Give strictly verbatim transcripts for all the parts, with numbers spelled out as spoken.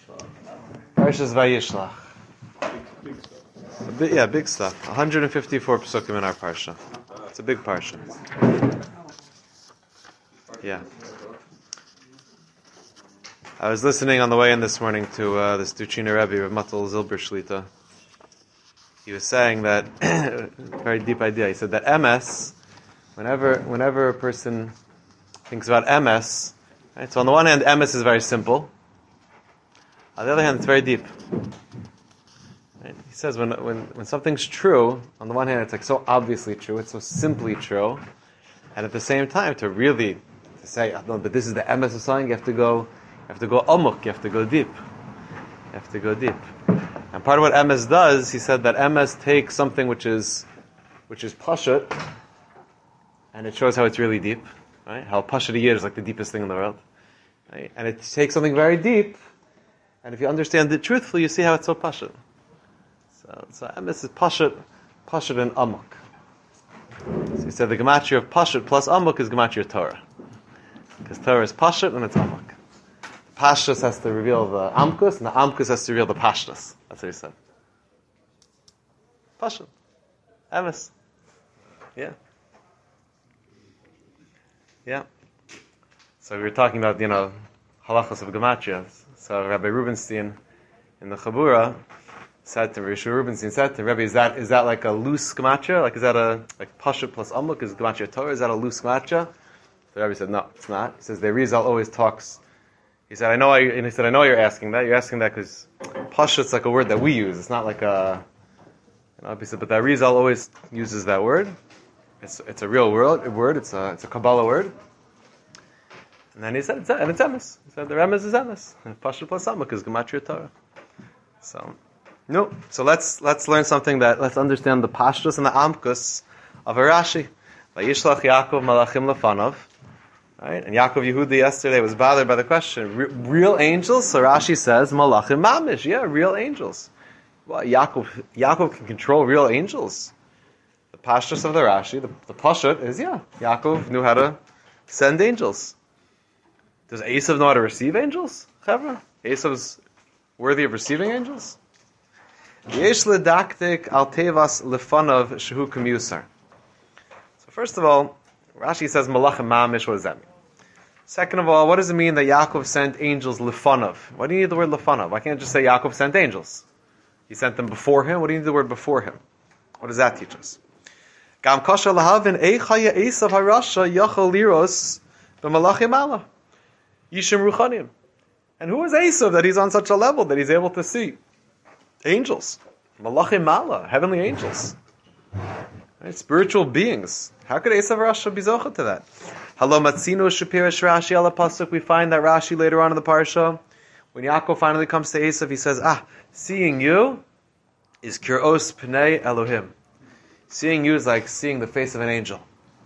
Parshas Vayishlach. Big, yeah, big stuff. one hundred fifty-four psukim in our parsha. It's a big parsha. Yeah. I was listening on the way in this morning to uh, this Duchina Rebbe, Rav Matal Zilber Shlita. He was saying that, very deep idea, he said that M S, whenever whenever a person thinks about M S, right, so on the one hand, M S is very simple. On the other hand, it's very deep. Right? He says when, when when something's true, on the one hand, it's like so obviously true, it's so simply true, and at the same time, to really to say, oh, no, but this is the M S of something, you have to go, you have to go amok, you have to go deep, you have to go deep. And part of what M S does, he said that M S takes something which is which is pashut, and it shows how it's really deep, right? How pashut a yid is like the deepest thing in the world, right? And it takes something very deep. And if you understand it truthfully, you see how it's so pashut. So, so M S is pashut, pashut and amok. So he said the gematria of pashut plus amok is gematria Torah. Because Torah is pashut and it's amok. The pashtus has to reveal the amkus, and the amkus has to reveal the pashtus. That's what he said. Pashut. M S. Yeah. Yeah. So we were talking about, you know, halachas of gematria. So Rabbi Rubenstein in the Chabura said to Rishu Rubenstein said to Rabbi, is that is that like a loose gematria? Like is that a like pashut plus amuk is gematria Torah? Is that a loose gematria? The Rabbi said no, it's not. He says the Rizal always talks. He said I know. I, and he said I know you're asking that. You're asking that because pashut's like a word that we use. It's not like a. You know, he said, but the Rizal always uses that word. It's it's a real word. Word. It's a it's a Kabbalah word. And then he said, it's, and it's emes. He said the emes is emes. Pashut plus amuk is gematria Torah. So, no. So let's let's learn something that let's understand the pashtus and the amkus of a Rashi. Vayishlach Yaakov malachim lefanov. Right? And Yaakov Yehudi yesterday was bothered by the question: Re- real angels? So Rashi says malachim mamish. Yeah, real angels. Well, Yaakov Yaakov can control real angels. The pashtus of the Rashi, the, the pashut is yeah. Yaakov knew how to send angels. Does Esav know how to receive angels? Chavra? Esav's worthy of receiving angels? Yesh ledaktik al tevas lefanov shehu k'miusar. So first of all, Rashi says malachim mamish. What does that mean? Second of all, what does it mean that Yaakov sent angels lefanov? Why do you need the word lefanov? Why can't you just say Yaakov sent angels? He sent them before him. What do you need the word before him? What does that teach us? Gam kasha lahavin eichaya Esav harasha yachal liros b'malachim Allah. Yishim Ruchanim. And who is Esav that he's on such a level that he's able to see angels? Malachim Mala, heavenly angels. Right? Spiritual beings. How could Esav Rasha be zocha to that? Halo Matzino Shapirish Rashi ala pasuk. We find that Rashi later on in the parsha, when Yaakov finally comes to Esav, he says, ah, seeing you is Kiros Pnei Elohim. Seeing you is like seeing the face of an angel.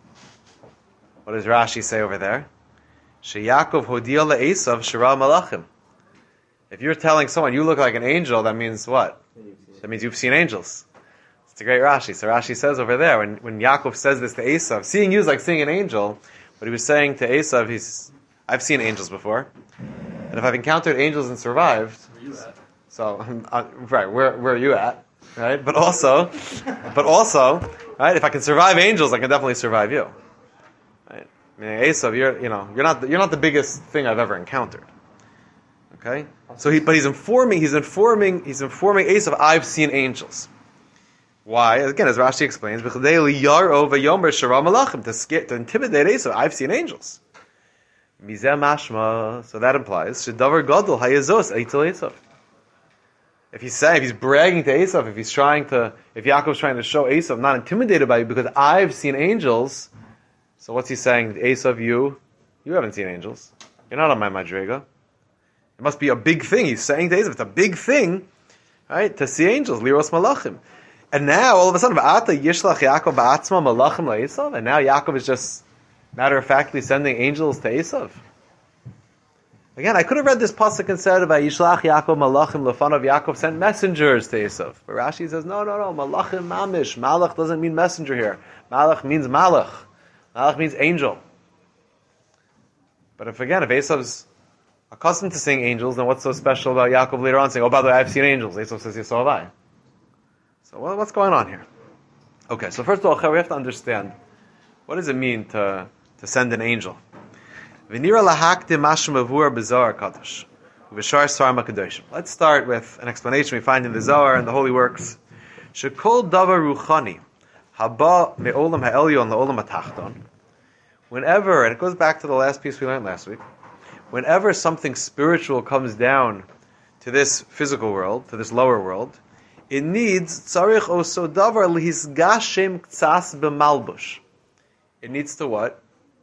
What does Rashi say over there? Sheyakov hodia le'esav shira malachim. If you're telling someone you look like an angel, that means what? That means you've seen angels. It's a great Rashi. So Rashi says over there, when, when Yaakov says this to Esav, seeing you is like seeing an angel, what he was saying to Esav, he's, I've seen angels before, and if I've encountered angels and survived, where you at? So, uh, right, where, where are you at? Right? But also, but also, right, if I can survive angels, I can definitely survive you. Right? I mean, Esav, you're, you know, you're not, the, you're not the biggest thing I've ever encountered. Okay, so he, but he's informing, he's informing, he's informing Esav. I've seen angels. Why? Again, as Rashi explains, to scare, to intimidate Esav. I've seen angels. Mizeh mashma. So that implies shedavar gadol hayazos eitel Esav. If he's saying, if he's bragging to Esav, if he's trying to, if Yaakov's trying to show Esav, I'm not intimidated by you because I've seen angels. So what's he saying? Esav, you, you haven't seen angels. You're not on my madrega. It must be a big thing. He's saying to Esav, it's a big thing, right, to see angels, liros malachim. And now, all of a sudden, V'ata yishlach Yaakov ba'atzma malachim la'Esav, and now Yaakov is just matter-of-factly sending angels to Esav. Again, I could have read this pasuk and said about Yishlach Yaakov malachim lefanav. Yaakov sent messengers to Esav. But Rashi says, no, no, no, malachim mamish. Malach doesn't mean messenger here. Malach means malach. Malach means angel. But if again, if Esav's accustomed to seeing angels, then what's so special about Yaakov later on saying, oh, by the way, I've seen angels? Esau says, yes, so have I. So well, what's going on here? Okay, so first of all, we have to understand, what does it mean to, to send an angel? Let's start with an explanation we find in the Zohar and the Holy Works. Shekol davar ruchani haba me'olam ha'elyon la'olam ha'tachton. Whenever, and it goes back to the last piece we learned last week, whenever something spiritual comes down to this physical world, to this lower world, it needs tzarich oso davar lihisgashem ktsas b'malbush. It needs to what?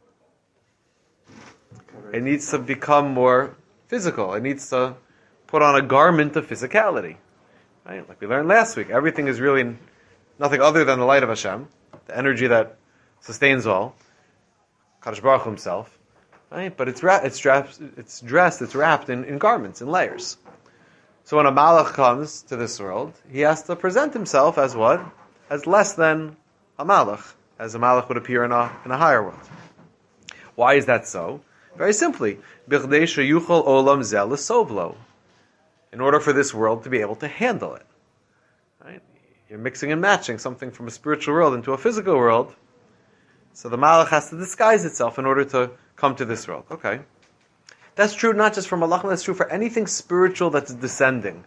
It needs to become more physical. It needs to put on a garment of physicality. Right? Like we learned last week, everything is really nothing other than the light of Hashem, the energy that sustains all, Kadosh Baruch Hu himself. Right? But it's, ra- it's, dressed, it's dressed, it's wrapped in, in garments, in layers. So when a malach comes to this world, he has to present himself as what? As less than a malach, as a malach would appear in a, in a higher world. Why is that so? Very simply, b'chdei sheyuchol olam zeh l'sovlo. In order for this world to be able to handle it. Right? You're mixing and matching something from a spiritual world into a physical world, so the malach has to disguise itself in order to come to this world. Okay. That's true not just for malachim, that's true for anything spiritual that's descending.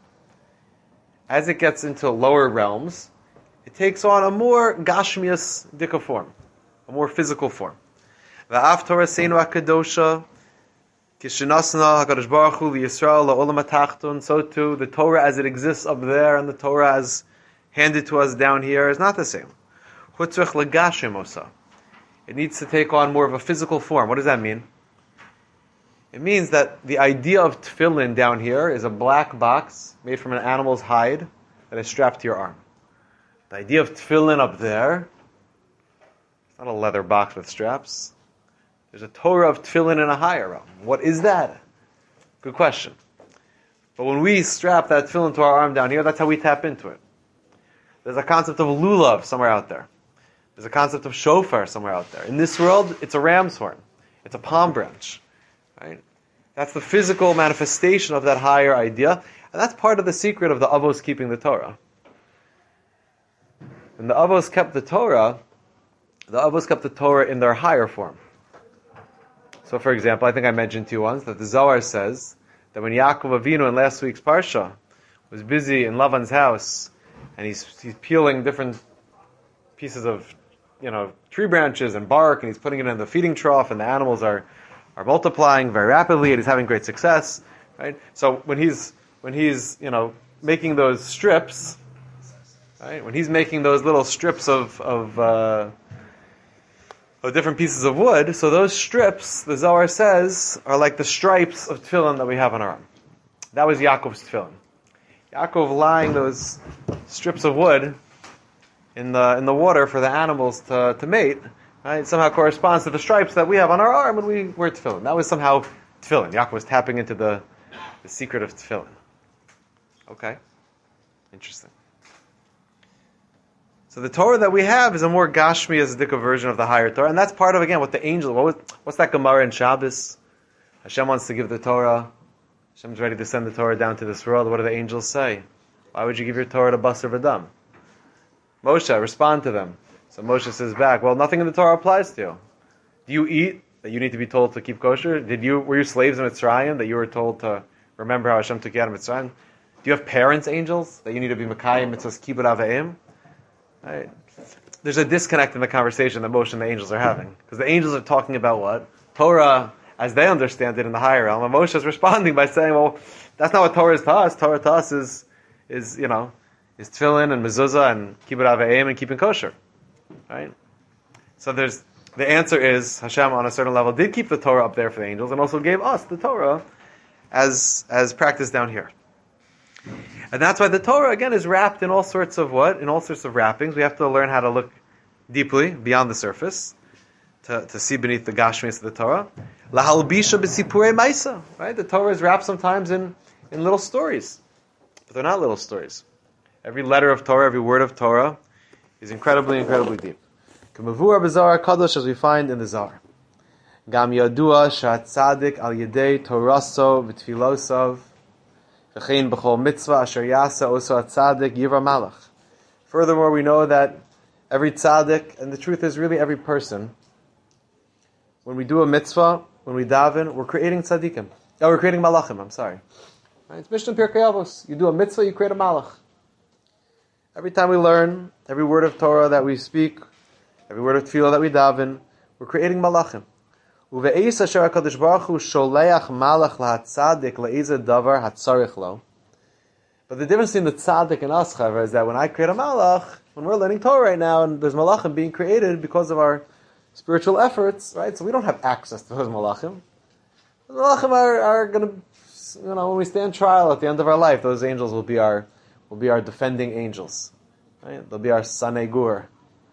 As it gets into lower realms, it takes on a more gashmias dika form, a more physical form. Va'af Torah seinu akadosha, kishinasna hakadosh baruch hu liyisrael la'olam ha'tachton. So too, the Torah as it exists up there and the Torah as handed to us down here is not the same. Hutzrich legashim osa. It needs to take on more of a physical form. What does that mean? It means that the idea of tefillin down here is a black box made from an animal's hide that is strapped to your arm. The idea of tefillin up there, it's not a leather box with straps. There's a Torah of tefillin in a higher realm. What is that? Good question. But when we strap that tefillin to our arm down here, that's how we tap into it. There's a concept of lulav somewhere out there. There's a concept of shofar somewhere out there. In this world, it's a ram's horn. It's a palm branch. Right? That's the physical manifestation of that higher idea, and that's part of the secret of the Avos keeping the Torah. When the Avos kept the Torah, the Avos kept the Torah in their higher form. So, for example, I think I mentioned to you once that the Zohar says that when Yaakov Avinu in last week's Parsha was busy in Lavan's house, and he's he's peeling different pieces of, you know, tree branches and bark, and he's putting it in the feeding trough, and the animals are are multiplying very rapidly, and he's having great success, right? So when he's when he's you know making those strips, right? When he's making those little strips of of, uh, of different pieces of wood, so those strips, the Zohar says, are like the stripes of tefillin that we have on our arm. That was Yaakov's tefillin. Yaakov lying those strips of wood in the in the water for the animals to to mate. Right, somehow corresponds to the stripes that we have on our arm when we wear tefillin. That was somehow tefillin. Yaakov was tapping into the, the secret of tefillin. Okay. Interesting. So the Torah that we have is a more Gashmi Yazdika version of the higher Torah, and that's part of, again, what the angel, what was, what's that Gemara in Shabbos? Hashem wants to give the Torah. Hashem's ready to send the Torah down to this world. What do the angels say? Why would you give your Torah to Basar V'Dam? Moshe, respond to them. So Moshe says back, well, nothing in the Torah applies to you. Do you eat that you need to be told to keep kosher? Did you were you slaves in Mitzrayim that you were told to remember how Hashem took you out of Mitzrayim? Do you have parents, angels, that you need to be Mekayim Mitzvahs Kibbud Avayim? Right. There's a disconnect in the conversation that Moshe and the angels are having. Because the angels are talking about what? Torah, as they understand it in the higher realm. And Moshe is responding by saying, well, that's not what Torah is to us. Torah to us is, is you know, is tefillin and mezuzah and kibbud avayim and keeping kosher. Right? So there's the answer is Hashem on a certain level did keep the Torah up there for the angels and also gave us the Torah as as practice down here. And that's why the Torah again is wrapped in all sorts of what? In all sorts of wrappings. We have to learn how to look deeply beyond the surface to, to see beneath the gashmis of the Torah. Lahalbisha b'sipurei maisa. Right? The Torah is wrapped sometimes in, in little stories. But they're not little stories. Every letter of Torah, every word of Torah is incredibly, incredibly deep. K'mavur b'Zohar Kadosh, as we find in the Zohar. Gam yadua shatzadik al yedei toraso v'tfilosov v'chein b'chol mitzvah asher yasa oso atzadik yivra malach. Furthermore, we know that every tzaddik, and the truth is really every person, when we do a mitzvah, when we daven, we're creating tzaddikim. Oh, we're creating malachim, I'm sorry. Right? It's Mishnah Pirkei Avos. You do a mitzvah, you create a malach. Every time we learn, every word of Torah that we speak, every word of tefillah that we daven, we're creating malachim. Uve'eis asher HaKadosh Baruch Hu sholeach malach lahatzadik le'ize davar hatzarich lo. But the difference between the tzaddik and us, Chaver, is that when I create a malach, when we're learning Torah right now, and there's malachim being created because of our spiritual efforts, right? So we don't have access to those malachim. The malachim are, are going to, you know, when we stand trial at the end of our life, those angels will be our will be our defending angels. Right? They'll be our sanegur.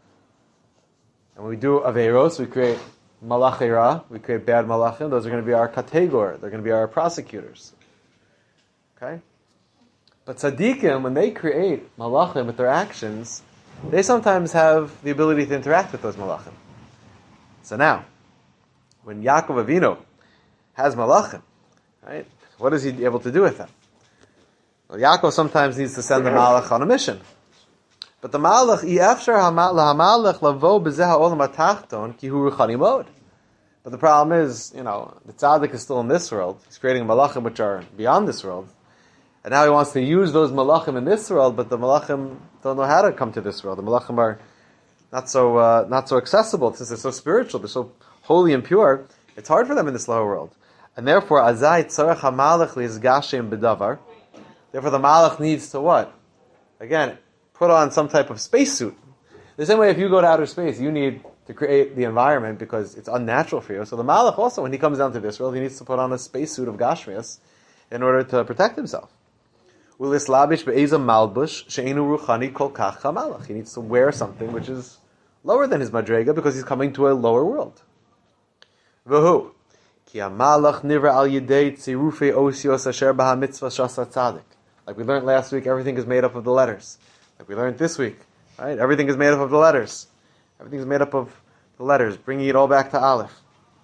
And when we do aveiros, we create malachei ra, we create bad malachim. Those are going to be our kategor. They're going to be our prosecutors. Okay. But tzaddikim, when they create malachim with their actions, they sometimes have the ability to interact with those malachim. So now, when Yaakov Avinu has malachim, right, what is he able to do with them? Well, Yaakov sometimes needs to send the malach on a mission. But the malach, yefshar lahamalach lavo b'zeh ha'olam hatachton ki hu ruchani mod. But the problem is, you know, the tzaddik is still in this world. He's creating malachim which are beyond this world. And now he wants to use those malachim in this world, but the malachim don't know how to come to this world. The malachim are not so uh, not so accessible since they're so spiritual, they're so holy and pure. It's hard for them in this lower world, and therefore azay tzarech hamalach lizgashem bedavar. Therefore, the malach needs to what? Again, put on some type of spacesuit. The same way, if you go to outer space, you need to create the environment because it's unnatural for you. So the malach also, when he comes down to this world, he needs to put on a spacesuit of gashmias in order to protect himself. He needs to wear something which is lower than his madrega because he's coming to a lower world. Like we learned last week, everything is made up of the letters. Like we learned this week, right? Everything is made up of the letters. Everything is made up of the letters, bringing it all back to Aleph.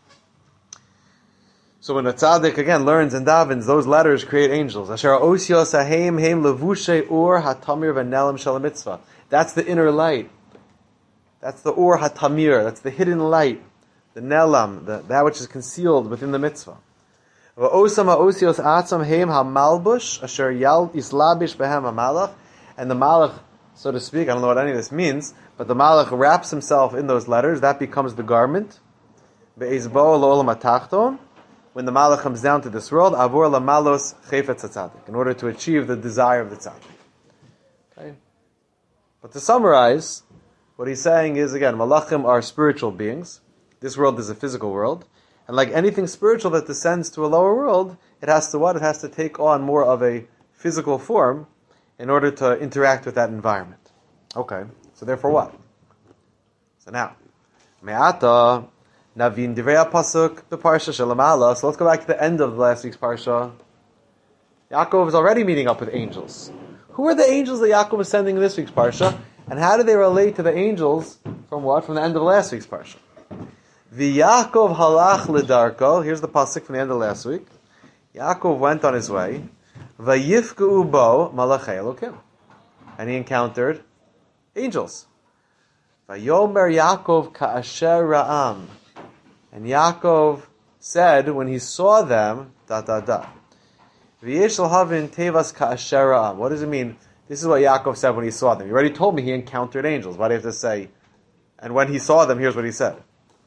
So when a tzaddik again learns and davens, those letters create angels. Asher osios haim haim levushe ur hatamir v'nelam shel mitzvah. That's the inner light. That's the ur hatamir. That's the hidden light, the nelam, the, that which is concealed within the mitzvah. V'osam haosios atzam haim hamalbush asher yal islabish behem hamalach. And the malach, so to speak, I don't know what any of this means, but the malach wraps himself in those letters. That becomes the garment. Be'ezbo lo'olam hatachton. When the malach comes down to this world, avur lamalos chayfetz tzaddik, in order to achieve the desire of the tzaddik. Okay? But to summarize, what he's saying is, again, malachim are spiritual beings. This world is a physical world. And like anything spiritual that descends to a lower world, it has to what? It has to take on more of a physical form in order to interact with that environment. Okay, so therefore what? So now, me'ata Navin Divrei Pasuk, the Parsha Shalamala. So let's go back to the end of last week's Parsha. Yaakov is already meeting up with angels. Who are the angels that Yaakov is sending in this week's Parsha? And how do they relate to the angels from what? From the end of last week's Parsha. V'Yaakov halach ledarko. Here's the Pasuk from the end of last week. Yaakov went on his way. Vayifku bo malachei Elokim. And he encountered angels. Vayomer Yaakov ka'asher ra'am. And Yaakov said, when he saw them, da da da. V'yesh l'havin tevas ka'asher ra'am. What does it mean? This is what Yaakov said when he saw them. You already told me he encountered angels. Why do you have to say, and when he saw them, here's what he said.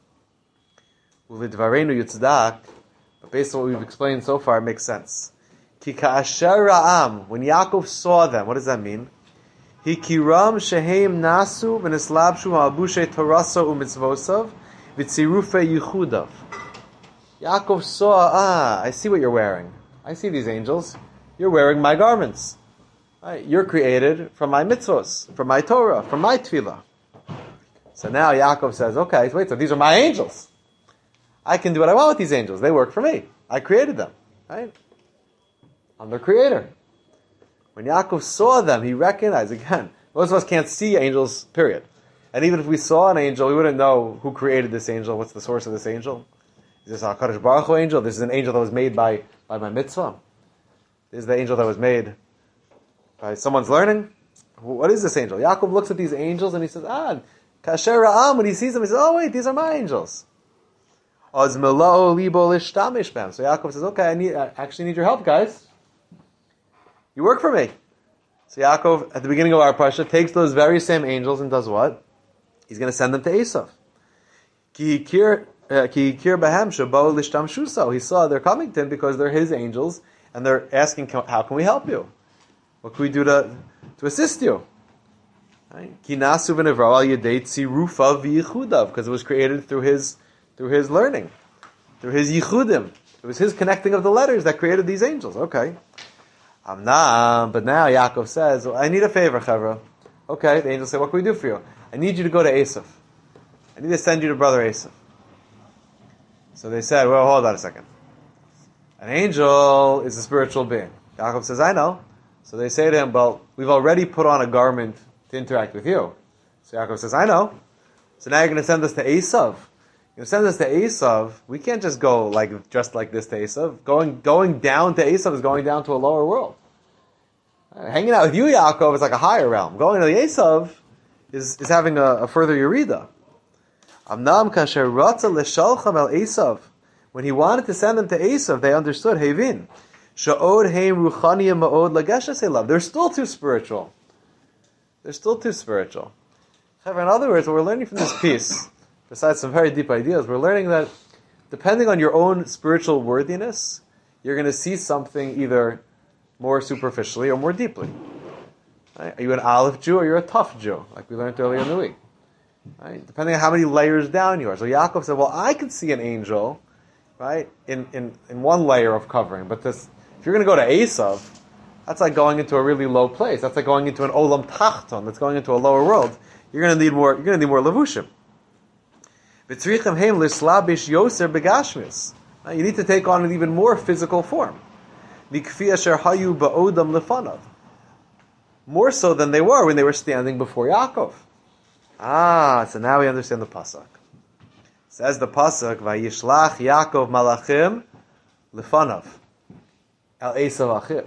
Uvidvarenu yutzdak. But based on what we've explained so far, it makes sense. Ki ka'asher ra'am. When Yaakov saw them, what does that mean? Hi kiram shehem nasu v'neslabshu ha'abushe toraso u'mitzvosav v'tzirufe yichudav. Yaakov saw, ah, I see what you're wearing. I see these angels. You're wearing my garments. Right? You're created from my mitzvos, from my Torah, from my tefillah. So now Yaakov says, okay, wait, so these are my angels. I can do what I want with these angels. They work for me. I created them. Right? I'm their creator. When Yaakov saw them, he recognized, again, most of us can't see angels, period. And even if we saw an angel, we wouldn't know who created this angel, what's the source of this angel. Is this a HaKadosh Baruch Hu angel? This is an angel that was made by, by my mitzvah. This is the angel that was made by someone's learning. What is this angel? Yaakov looks at these angels and he says, ah, Kasher Ra'am, when he sees them, he says, oh wait, these are my angels. So Yaakov says, okay, I need, I actually need your help, guys. You work for me. So Yaakov, at the beginning of our parsha, takes those very same angels and does what? He's going to send them to Esav. Ki hikir bahem sheba'u lishtamshuso. He saw they're coming to him because they're his angels, and they're asking, how can we help you? What can we do to, to assist you? Ki nasu v'nevra al yedei tzirufa v'yichudav, because it was created through his through his learning, through his yichudim. It was his connecting of the letters that created these angels. Okay. Amnam, but now Yaakov says, well, I need a favor, Chevra. Okay, the angels say, what can we do for you? I need you to go to Esav. I need to send you to brother Esav. So they said, well, hold on a second. An angel is a spiritual being. Yaakov says, I know. So they say to him, well, we've already put on a garment to interact with you. So Yaakov says, I know. So now you're going to send us to Esav. You're going to send us to Esav. We can't just go like dressed like this to Esav. Going going down to Esav is going down to a lower world. Uh, hanging out with you, Yaakov, is like a higher realm. Going to the Esav is, is having a, a further Yerida. Amnam kasher ratza leshalcham el Esav. When he wanted to send them to Esav, they understood, Hevin. Sha'od heim ruchaniyim ma'od lageshes elav. They're still too spiritual. They're still too spiritual. In other words, what we're learning from this piece, besides some very deep ideas, we're learning that depending on your own spiritual worthiness, you're going to see something either more superficially or more deeply. Right? Are you an Aleph Jew or you're a tough Jew, like we learned earlier in the week? Right? Depending on how many layers down you are. So Yaakov said, well, I can see an angel, right, in, in, in one layer of covering, but this, if you're going to go to Esav, that's like going into a really low place. That's like going into an olam tachton. That's going into a lower world. You're going to need more. You're going to need more levushim. V'tzrichem heim lislabish yoser begashmis. You need to take on an even more physical form. Mikfi asher hayu ba'odam lefanav. More so than they were when they were standing before Yaakov. Ah, so now we understand the pasuk. Says the pasuk, Vayishlach Yaakov malachim lefanav el Esav achiv.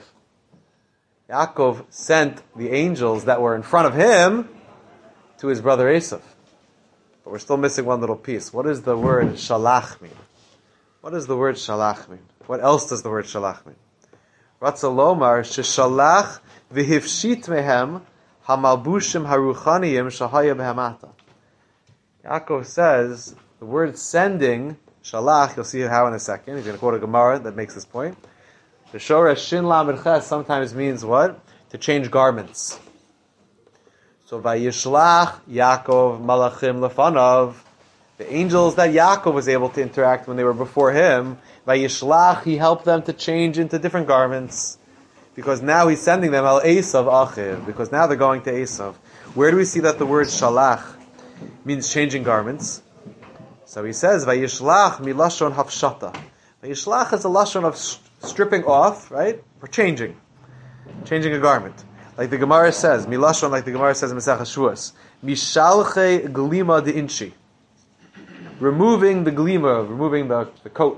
Yaakov sent the angels that were in front of him to his brother Esav. But we're still missing one little piece. What does the word shalach mean? What does the word shalach mean? What else does the word shalach mean? Ratza lomar sheshalach v'hifshit mehem hamalbushim haruchaniyim shahaya behamata. Yaakov says the word sending, shalach, you'll see how in a second. He's going to quote a Gemara that makes this point. The shoresh shin lamed ches sometimes means what? To change garments. So vayishlach Yaakov malachim lefanav. The angels that Yaakov was able to interact when they were before him, vayishlach, he helped them to change into different garments. Because now he's sending them al Esav achiv. Because now they're going to Esav. Where do we see that the word shalach means changing garments? So he says, vayishlach milashon hafshata. Vayishlach is a lashon of stripping off, right? Or changing. Changing a garment. Like the Gemara says, milashon, like the Gemara says in Masechah Shavuos, mishalche glima de inchi. Removing the glima, removing the, the coat.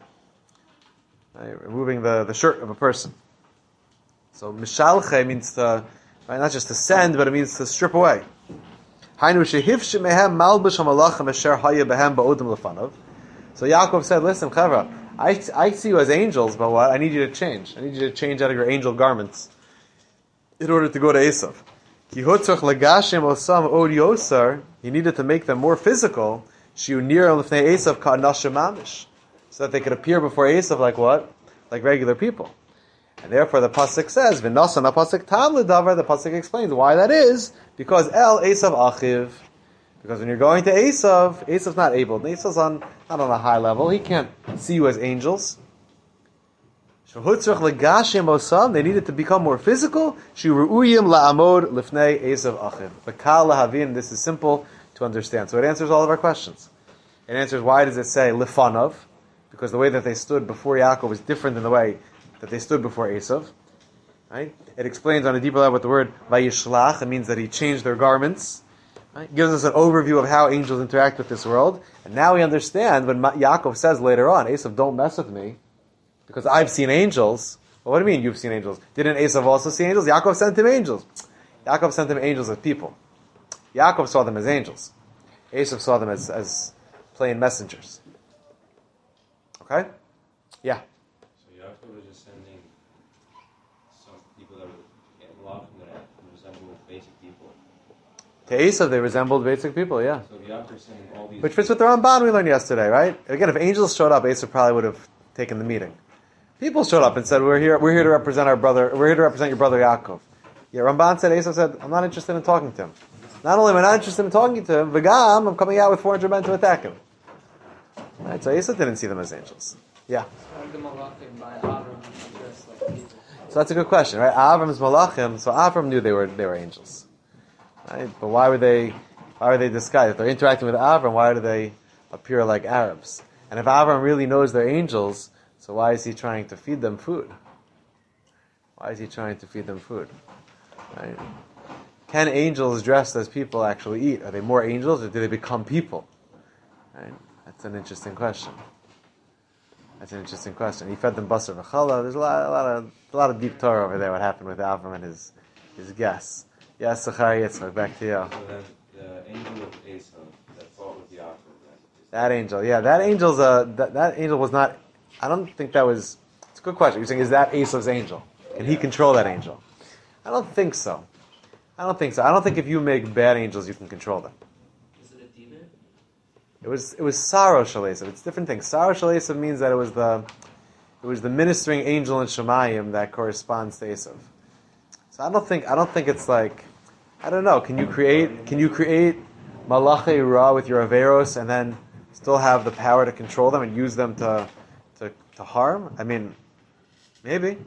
Right? Removing the, the shirt of a person. So mishalche means to, right, not just to send, but it means to strip away. Hainu shehivshim mehem malbush hamalachim asher haya behem ba'odim lefanav. So Yaakov said, listen, Chavra, I, I see you as angels, but what? I need you to change. I need you to change out of your angel garments in order to go to Esav. He needed to make them more physical, so that they could appear before Esav like what? Like regular people. And therefore the pasuk says, the pasuk explains why that is, because El Esav Achiv. Because when you're going to Esav, Esav's not able. Esav's on, not on a high level. He can't see you as angels. They needed to become more physical. This is simple to understand. So it answers all of our questions. It answers why does it say lefanav? Because the way that they stood before Yaakov is different than the way that they stood before Esav. Right? It explains on a deeper level what the word vayishlach, it means that he changed their garments. Right? Gives us an overview of how angels interact with this world. And now we understand when Ma- Yaakov says later on, Esav, don't mess with me, because I've seen angels. Well, what do you mean you've seen angels? Didn't Esav also see angels? Yaakov sent him angels. Yaakov sent him angels as people. Yaakov saw them as angels. Esav saw them as, as plain messengers. Okay? Yeah. So Yaakov was just sending some people that were malachim that resembled basic people. To Esav, they resembled basic people, yeah. So Yaakov is sending all these. Which fits with the Ramban we learned yesterday, right? Again, if angels showed up, Esav probably would have taken the meeting. People showed up and said, "We're here. We're here to represent our brother. We're here to represent your brother Yaakov." Yeah, Ramban said. Esav said, "I'm not interested in talking to him. Not only am I not interested in talking to him, v'gam, I'm coming out with four hundred men to attack him." Right. So Esav didn't see them as angels. Yeah. So that's a good question, right? Avram's malachim. So Avram knew they were they were angels, right? But why were they? Why were they disguised? If they're interacting with Avram, why do they appear like Arabs? And if Avram really knows they're angels, so why is he trying to feed them food? Why is he trying to feed them food? Right? Can angels dressed as people actually eat? Are they more angels, or do they become people? Right? That's an interesting question. That's an interesting question. He fed them basar v'challah. There's a lot, a lot of, a lot of deep Torah over there. What happened with Avram and his, his guests? Yes, Zachari Yitzchak, back to you. So then the angel of Esav that fought with Yaakov. That angel, yeah, that angel's uh, that, that angel was not. I don't think that was. It's a good question. You're saying, is that Esav's angel? Can he control that angel? I don't think so. I don't think so. I don't think if you make bad angels, you can control them. Is it a demon? It was it was Saro Shalesav. It's different things. Saro Shalesav means that it was the it was the ministering angel in Shemayim that corresponds to Esav. So I don't think I don't think it's like I don't know. Can you create can you create Malachei Ra with your Averos and then still have the power to control them and use them to to, to harm? I mean, maybe.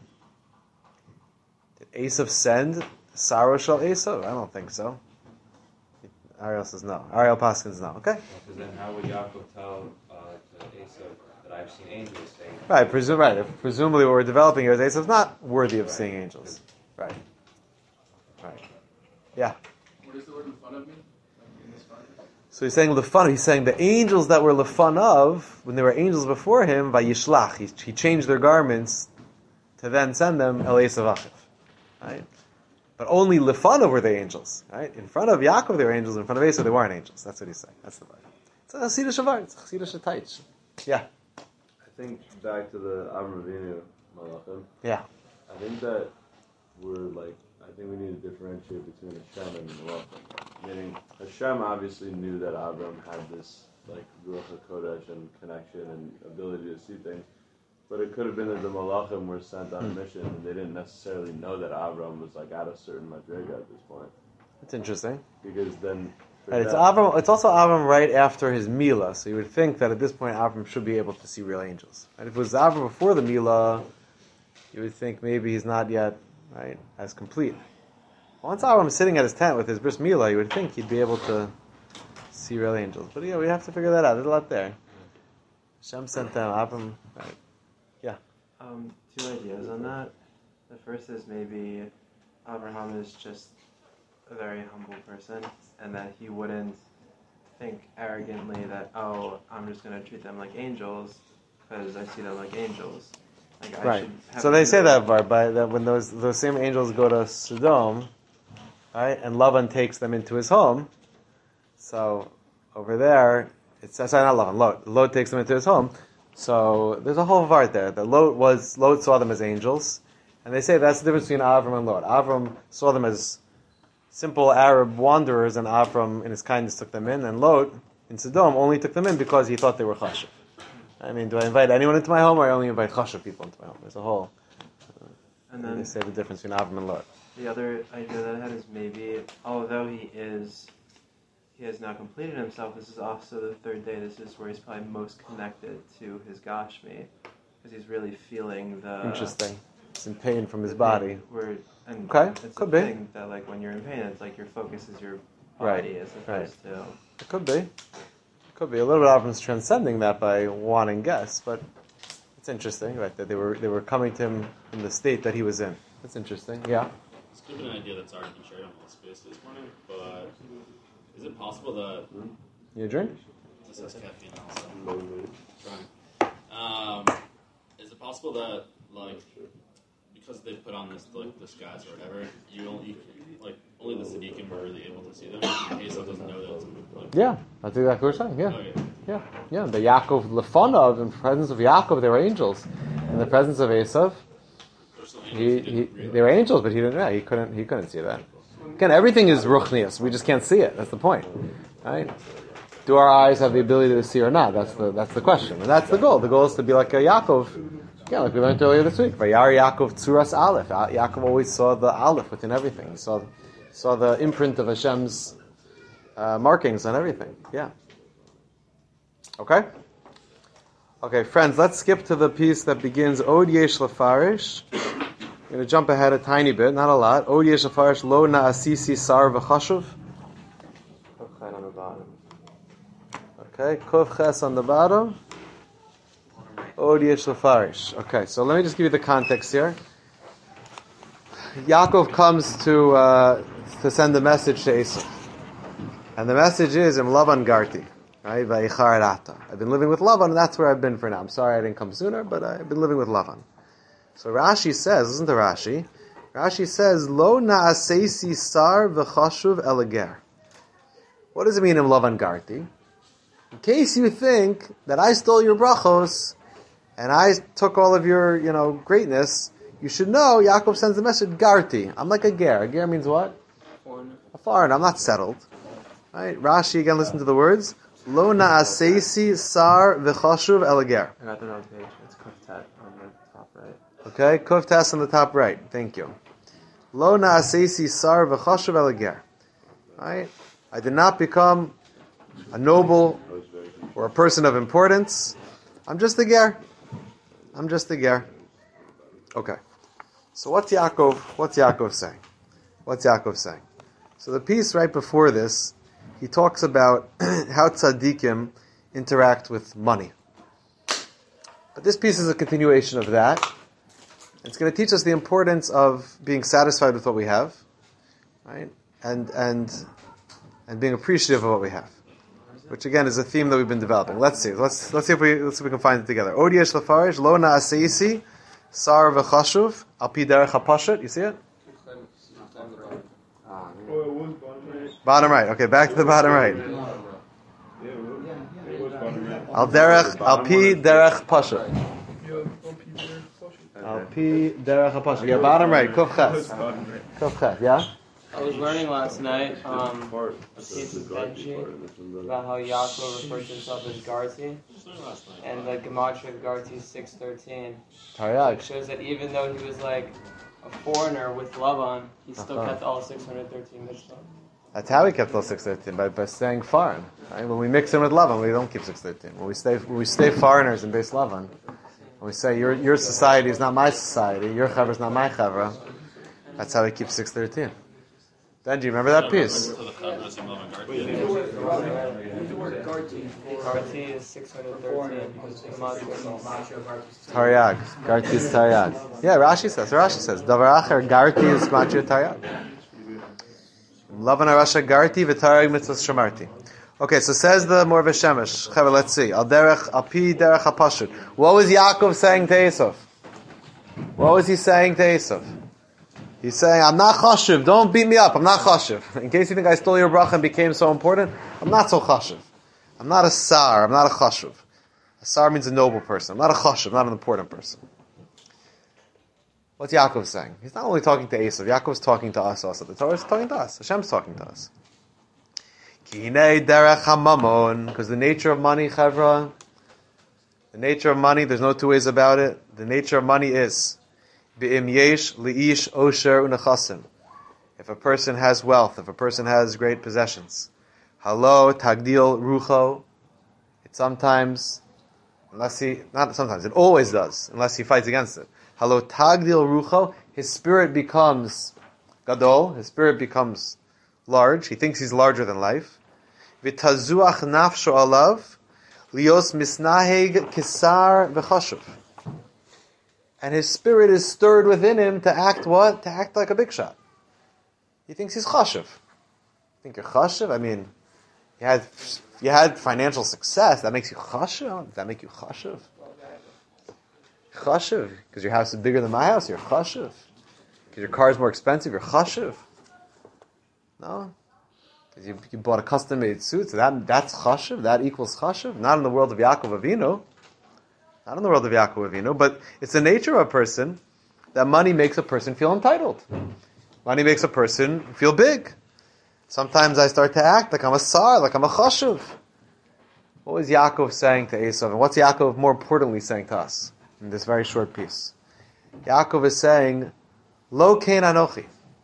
Did Esav send Saro Shal Esav? I don't think so. Ariel says no. Ariel Paskins no. Okay. Because then how would Yaakov tell uh, to Esav that I've seen angels saying? Right. Presume right. If presumably what we're developing here is Esav's not worthy of Right. seeing angels. Right. Right. Yeah. What does the word lefanav mean? Like in this context? So he's saying lefanav. He's saying the angels that were lefanav, when there were angels before him, vayishlach. He, he changed their garments to then send them el Esav Achiv. Right. But only lefanav were they angels. Right. In front of Yaakov they were angels. In front of Esav they weren't angels. That's what he's saying. That's the part. It's a chassidus shavar. It's a chassidus shatayich. Yeah. I think back to the Avram Avinu Malachim. Yeah. I think that we're like, I think we need to differentiate between Hashem and Malachim. Meaning, Hashem obviously knew that Avram had this like Ruach HaKodesh and connection and ability to see things, but it could have been that the Malachim were sent on a mission and they didn't necessarily know that Avram was like at a certain madriga at this point. That's interesting. Because then, for Right, it's them- Avram. It's also Avram right after his Mila, so you would think that at this point Avram should be able to see real angels. And if it was Avram before the Mila, you would think maybe he's not yet right as complete. Once Avram is sitting at his tent with his bris Mila, you would think he'd be able to see real angels. But yeah, we have to figure that out. There's a lot there. Hashem sent them. Avram. Right. Yeah. Um, two ideas on that. The first is maybe Abraham is just a very humble person, and that he wouldn't think arrogantly that, oh, I'm just going to treat them like angels because I see them like angels. Like I Right. should have So they say that humility. part by that when those those same angels go to Sodom, right, and Lavan takes them into his home. So over there, it's sorry, not Lavan. Lot. Lot takes them into his home. So there's a whole vart there. The Lot was Lot saw them as angels, and they say that's the difference between Avram and Lot. Avram saw them as simple Arab wanderers, and Avram in his kindness took them in, and Lot in Sodom only took them in because he thought they were chashuv. I mean, do I invite anyone into my home, or I only invite chashuv people into my home? There's a whole. And They then say the difference between Avram and Lot. the other idea that I had is maybe, although he is, he has now completed himself, this is also the third day. This is where he's probably most connected to his Gashmi, because he's really feeling the Interesting. He's in pain from his the body. pain Where, and Okay, it's could a be. thing that like when you're in pain, it's like your focus is your Right, body as right. opposed to. It could be. It could be. A little bit of Avram's transcending that by wanting guests, but it's interesting, right? That they were they were coming to him in the state that he was in. That's interesting. Yeah. It's kind of an idea that's already been shared on the space this morning, but Is it possible that You drink? this has caffeine also? Motivated. Trying. Um, is it possible that like because they put on this like disguise or whatever, you only like only the tzaddikim were really able to see them? Esau doesn't know that. It's, like, Yeah, that's exactly what we're saying. Yeah, okay. yeah, yeah. The Yaakov Lefonov, in presence of Yaakov, they were angels. In the presence of Esav, There's still he, angels he, didn't realize. they were angels, but he didn't. Yeah, he couldn't. He couldn't see that. Again, everything is ruchnius. We just can't see it. That's the point, right? Do our eyes have the ability to see or not? That's the that's the question, and that's the goal. The goal is to be like a Yaakov. Yeah, like we learned earlier this week. Vayar Yaakov tzuras aleph. Yaakov always saw the aleph within everything. He saw saw the imprint of Hashem's uh, markings on everything. Yeah. Okay. Okay, friends. Let's skip to the piece that begins Od Yesh Lefarish. I'm going to jump ahead a tiny bit, not a lot. Od Yesh Lefarish Lo Naasisi Sar V'Chashuv. Okay, on the bottom. Okay, Kuf Ches on the bottom. Od Yesh Lefarish. Okay, so let me just give you the context here. Yaakov comes to uh, to send a message to Esau, and the message is Im Lavan Garti, right? Vayichar Rata. I've been living with Lavan, and that's where I've been for now. I'm sorry I didn't come sooner, but I've been living with Lavan. So Rashi says, listen to Rashi. Rashi says, Lo Naasesi Sar V'Chashuv Elager. What does it mean Im Lavan Garti? In case you think that I stole your brachos and I took all of your, you know, greatness, you should know, Yaakov sends a message, Garti. I'm like a ger. A ger means what? Foreigner. A foreigner. I'm not settled. Right? Rashi, again, listen to the words. Lo na'asesi sar v'chashuv el ger. I got the wrong page. It's Kuftat on the top right. Okay? Kuf tas on the top right. Thank you. Lo na'asesi sar v'chashuv el ger. Right? I did not become a noble or a person of importance. I'm just a ger. I'm just a ger. Okay. So what's Yaakov, what's Yaakov saying? What's Yaakov saying? So the piece right before this, he talks about how tzaddikim interact with money. But this piece is a continuation of that. It's going to teach us the importance of being satisfied with what we have, right? And and and being appreciative of what we have, which again is a theme that we've been developing. Let's see. Let's let's see if we let's see if we can find it together. Od yesh lefarish lo na'aseisi sar v'chashuv al pi derech hapashat. You see it? Bottom right. Okay, back to the bottom right. Al derech al pi derech pashat. Al pi derech hapashat. Yeah, bottom right. Kuf ches. Kuf ches. Yeah. I was learning last night um, a piece of Benji about how Yaakov refers to himself as Garti, and the gematria of Garti is six thirteen. Taryag. It shows that even though he was like a foreigner with Lavan, he still Uh-huh. kept all six hundred thirteen mitzvot. That's how we kept all six thirteen, by, by staying foreign. Right? When we mix in with Lavan, we don't keep six thirteen. When we stay when we stay foreigners in base Lavan, when we say your your society is not my society, your chavra is not my chavra, that's how we keep six thirteen. Benji, remember that piece? Garti is six hundred thirteen. Gematria. Taryag. Garti is Taryag. Yeah, Rashi says. Rashi says. Davar acher Garti is Gematria Taryag. Lavan Arasha Garti v'Taryag mitzvahs shamarti. Okay, so says the Morveh Shemesh. Chaver, let's see. Al derech, al pi derech hapashut. What was Yaakov saying to Esav? What was he saying to Esav? He's saying, I'm not chashiv, don't beat me up, I'm not chashiv. In case you think I stole your bracha and became so important, I'm not so chashiv. I'm not a sar, I'm not a chashiv. A sar means a noble person. I'm not a chashiv, not an important person. What's Yaakov saying? He's not only talking to Esav, Yaakov's talking to us also. The Torah is talking to us, Hashem's talking to us. Kinei derech hamamon, because the nature of money, chavra, the nature of money, there's no two ways about it. The nature of money is B'im yesh li'ish osher unechasim. If a person has wealth, if a person has great possessions, halo tagdil rucho. It sometimes, unless he, not sometimes, it always does, unless he fights against it. Halo tagdil rucho. His spirit becomes gadol. His spirit becomes large. He thinks he's larger than life. V'tazuach nafsho alav lios misnaheg kisar v'chashuv. And his spirit is stirred within him to act what? To act like a big shot. He thinks he's chashiv. You think you're chashiv? I mean, You had you had financial success. That makes you chashuv. Does that make you chashuv? Chashuv, because your house is bigger than my house. You're chashuv. Because your car is more expensive. You're chashuv. No, because you, you bought a custom-made suit. So that that's chashuv. That equals chashuv. Not in the world of Yaakov Avinu. Not in the world of Yaakov Avinu. But it's the nature of a person that money makes a person feel entitled. Money makes a person feel big. Sometimes I start to act like I'm a sar, like I'm a chashuv. What was Yaakov saying to Esav? And what's Yaakov more importantly saying to us in this very short piece? Yaakov is saying, Lo kein anochi.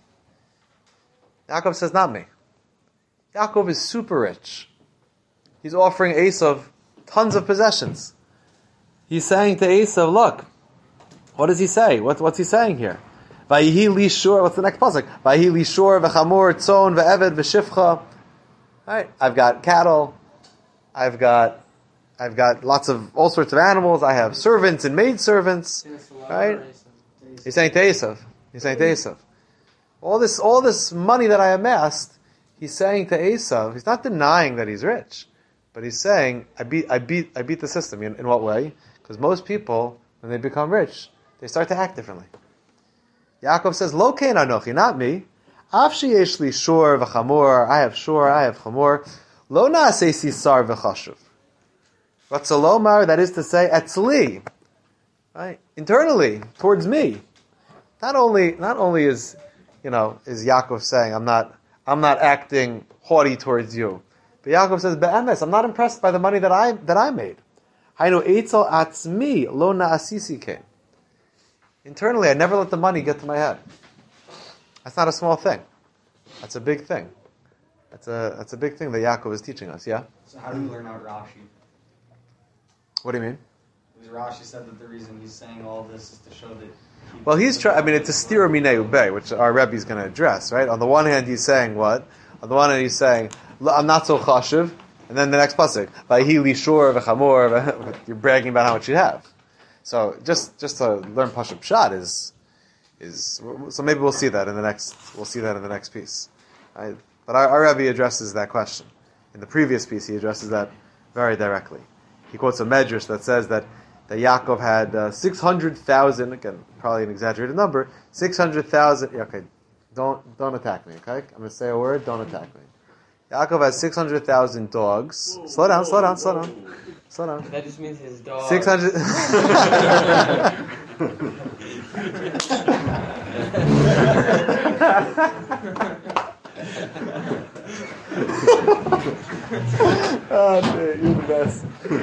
Yaakov says, not me. Yaakov is super rich. He's offering Esav tons of possessions. He's saying to Esav, look, what does he say? What, what's he saying here? Vayihi li shur. What's the next pasuk? Vayihi li shur v'chamor tzon v'eved v'shifcha. Right, I've got cattle. I've got, I've got lots of all sorts of animals. I have servants and maid servants. Right? He's saying to Esav. He's saying to Esav. All this, all this money that I amassed. He's saying to Esav. He's not denying that he's rich, but he's saying, I beat, I beat, I beat the system. In, in what way? Because most people, when they become rich, they start to act differently. Yaakov says, Lo kein anochi, not me. Afshi yesh li shor v'chamor, I have shor, I have chamor. Lo na'aseh sisar v'chashuv. Ratzalomar, that is to say, etzli. Right? Internally, towards me. Not only, not only is, you know, is Yaakov saying, I'm not, I'm not acting haughty towards you. But Yaakov says, Be'emes, I'm not impressed by the money that I, that I made. Hainu eitzel atzmi, lo na'asisi kein. Internally, I never let the money get to my head. That's not a small thing. That's a big thing. That's a that's a big thing that Yaakov is teaching us, yeah? So how do we learn out Rashi? What do you mean? Because Rashi said that the reason he's saying all this is to show that... He Well, he's trying, I mean, it's a stira minei ubei, which our Rebbe is going to address, right? On the one hand, he's saying what? On the one hand, he's saying, I'm not so chashiv, and then the next pasuk, Vayhi li shor v'chamor, you're bragging about how much you have. So just just to learn Pashup Pshat is is so maybe we'll see that in the next we'll see that in the next piece. Right? But our, our Rebbe addresses that question. In the previous piece, he addresses that very directly. He quotes a medrash that says that, that Yaakov had uh, six hundred thousand, again, probably an exaggerated number, six hundred thousand, yeah, okay, don't don't attack me, okay? I'm going to say a word, don't attack me. Yaakov has six hundred thousand dogs. Whoa, slow down, slow down, slow down. Slow down. That just means his dog. six hundred Oh, dude, you're the best.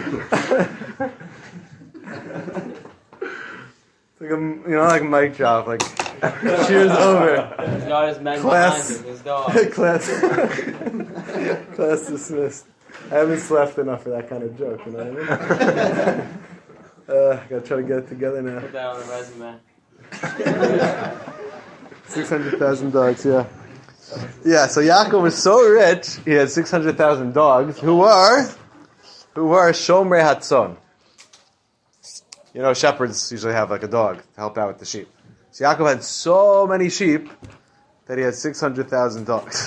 It's like a, you know, like a mic drop, like, cheers over. He's got his men Class. behind him, his dog. Class. Class dismissed. I haven't slept enough for that kind of joke, you know what I mean? uh, gotta try to get it together now. Put that on the resume. six hundred thousand dogs, yeah. Yeah, so Yaakov was so rich, he had six hundred thousand dogs, who were, who were Shomrei Hatzon. You know, shepherds usually have like a dog to help out with the sheep. So Yaakov had so many sheep that he had six hundred thousand dogs.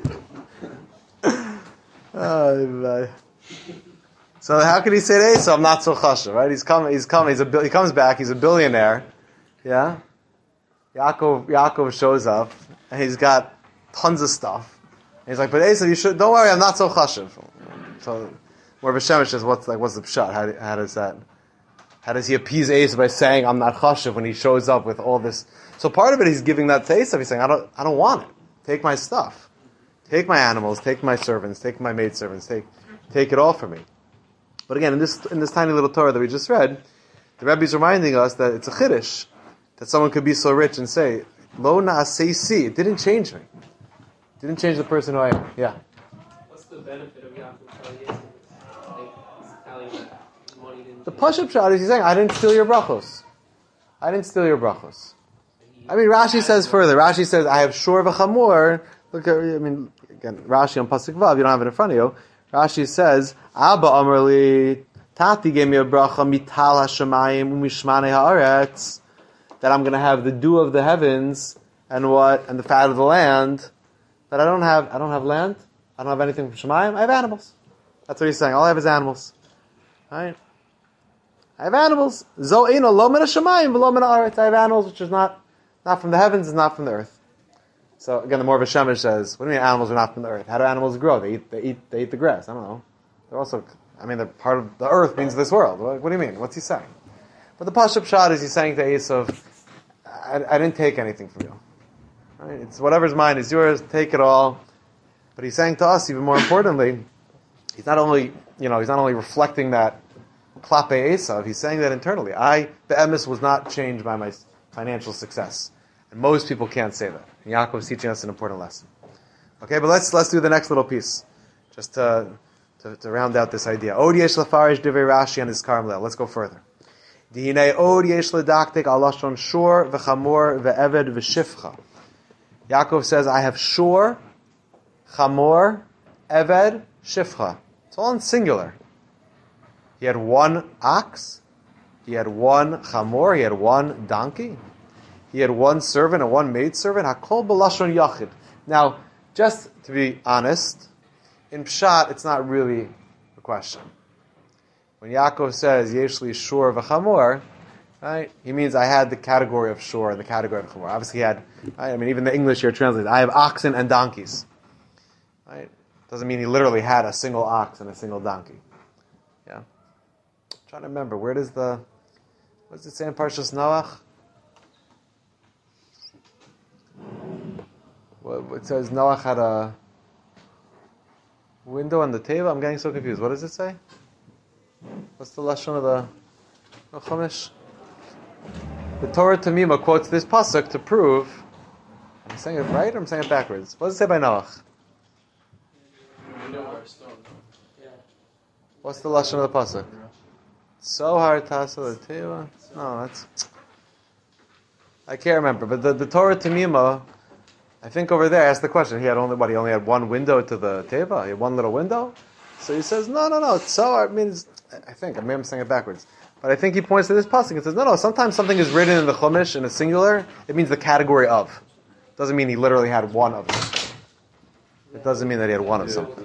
Oh, so how can he say to Esau, I'm not so chashuv, right? He's coming, he's coming, he's a, he comes back, he's a billionaire, yeah? Yaakov, Yaakov shows up, and he's got tons of stuff. And he's like, but Esau, you should, don't worry, I'm not so chashuv. So, more of a Shemesh is what's, like, what's the pshat? How, how does that, how does he appease Esau by saying, I'm not chashuv, when he shows up with all this? So part of it, he's giving that to Esau, he's saying, I don't, I don't want it. Take my stuff. Take my animals, take my servants, take my maidservants, take take it all from me. But again, in this in this tiny little Torah that we just read, the Rebbe is reminding us that it's a chiddush that someone could be so rich and say, Lo na'aseh si, it didn't change me. It didn't change the person who I am. Yeah. What's the benefit of Yaakov telling Esau? Like, he's telling that his money didn't The Pashup Shad is he's saying, I didn't steal your brachos. I didn't steal your brachos. I mean, Rashi says further. Rashi says, I have shor v'chamor. Look at, I mean, again, Rashi on Pasuk Vav, you don't have it in front of you. Rashi says, Abba Amarli, Tati gave me a bracha mital hashamayim umishmanei haaretz, that I'm going to have the dew of the heavens and what, and the fat of the land. But I don't have, I don't have land. I don't have anything from Shemayim. I have animals. That's what he's saying. All I have is animals. Right? I have animals. Zo'ina lo min ha-Shemayim v'lo min ha'aretz. I have animals which is not not from the heavens and not from the earth. So again, the Morva Shemesh says, "What do you mean animals are not from the earth? How do animals grow? They eat. They eat. They eat the grass. I don't know. They're also. I mean, they're part of the earth. Means this world. What, what do you mean? What's he saying? But the Pashup Shad is he's saying to Esav, I, I didn't take anything from you. Right? It's whatever's mine is yours. Take it all. But he's saying to us, even more importantly, he's not only you know he's not only reflecting that klape Esav. He's saying that internally. I the emes was not changed by my financial success, and most people can't say that. And Yaakov is teaching us an important lesson. Okay, but let's let's do the next little piece, just to to, to round out this idea. Od yesh lefarish divrei Rashi and his Karmel. Let's go further. Dihinei od yesh ledaktik al lashon shor v'chamor ve'eved v'shifcha. Yaakov says, I have shor, chamor, eved, shifcha. It's all in singular. He had one ox, he had one chamor, he had one donkey, he had one servant and one maidservant. Hakol b'lashon yachid. Now, just to be honest, in Pshat, it's not really a question. When Yaakov says, Yesh li shor v'chamor, right, he means I had the category of shor and the category of chamor. Obviously he had, right, I mean, even the English here translates, I have oxen and donkeys. Right? Doesn't mean he literally had a single ox and a single donkey. Yeah? I'm trying to remember, where does the, what does it say in Parshas Noach? Well, it says Noach had a window on the table. I'm getting so confused. What does it say? What's the lashon of the no, Chumash? The Torah Tamima quotes this pasuk to prove. Am I saying it right or am I saying it backwards? What does it say by Noach? What's the lashon of the pasuk? So hard tasa the teva. No, that's. I can't remember, but the, the Torah Tamima, I think over there asked the question. He had only what? He only had one window to the teva. He had one little window. So he says, no, no, no. So it means. I think I may am saying it backwards, but I think he points to this pasuk and says, no, no. Sometimes something is written in the Chumash in a singular. It means the category of. Doesn't mean he literally had one of something. It doesn't mean that he had one of something.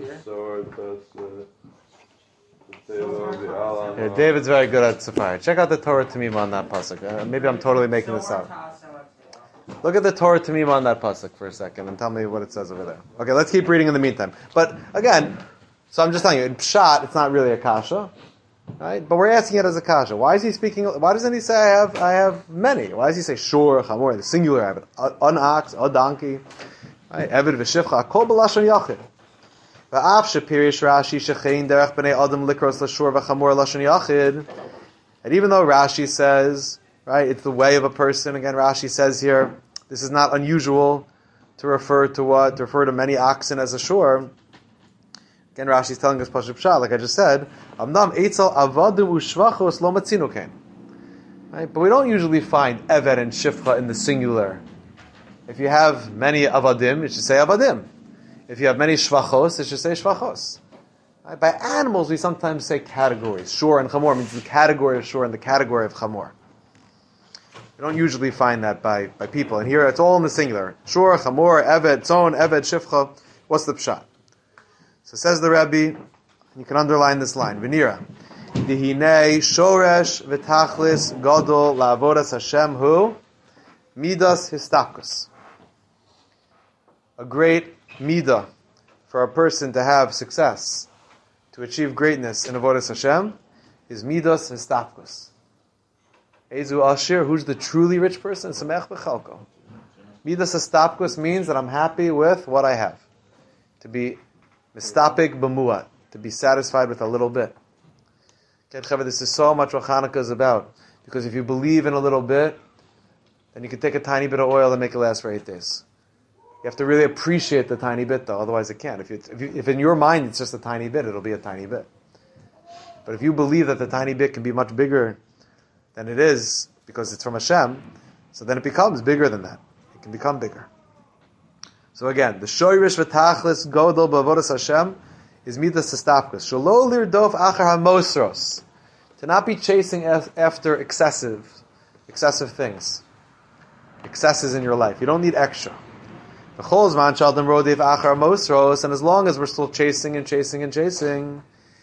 Yeah, David's very good at Safari. Check out the Torah Tamima on that pasuk. Uh, maybe I'm totally making this up. Look at the Torah Tamima on that pasuk for a second and tell me what it says over there. Okay, let's keep reading in the meantime. But again, so I'm just telling you, in Pshat, it's not really a kasha, right? But we're asking it as a kasha. Why is he speaking? Why doesn't he say I have I have many? Why does he say shor, chamor, in the singular? I have an, an ox, a donkey, right? Eved v'shifcha, kol b'lashon yachid. V'af shepirish Rashi shechein derech b'nei adam likros l'shor v'chamor lashon yachid. And even though Rashi says, right, it's the way of a person. Again, Rashi says here, this is not unusual to refer to what? To refer to many oxen as a shor. Again, Rashi is telling us Pashup Shah, like I just said, Amnam Eitzel Avadim Ushvachos Lo Matzinu Ken. Right? But we don't usually find Eved and Shifcha in the singular. If you have many Avadim, it should say Avadim. If you have many Shvachos, it should say Shvachos. Right? By animals, we sometimes say categories. Shor and Chamor means the category of Shor and the category of Chamor. We don't usually find that by, by people. And here it's all in the singular. Shor, Chamor, Eved, Tzon, Eved, Shifcha. What's the Pshat? So says the Rebbe, you can underline this line, Venira. Dihinei shoresh v'tachlis gadol la'avodas Hashem hu midas histakus. A great midah for a person to have success, to achieve greatness in avodas Hashem, is midas histakus. Ezu ashir, who's the truly rich person? Samech b'chalko. Midas histakus means that I'm happy with what I have. To be mistapik b'muat, to be satisfied with a little bit. Okay, this is so much what Hanukkah is about. Because if you believe in a little bit, then you can take a tiny bit of oil and make it last for eight days. You have to really appreciate the tiny bit, though. Otherwise, it can't. If, you, if, you, if in your mind it's just a tiny bit, it'll be a tiny bit. But if you believe that the tiny bit can be much bigger than it is, because it's from Hashem, so then it becomes bigger than that. It can become bigger. So again, the shoyrish v'tachlis godol b'avodas Hashem is midas histapkus. Shelo lirdof achar hamosros, to not be chasing after excessive, excessive things, excesses in your life. You don't need extra. And as long as we're still chasing and chasing and chasing,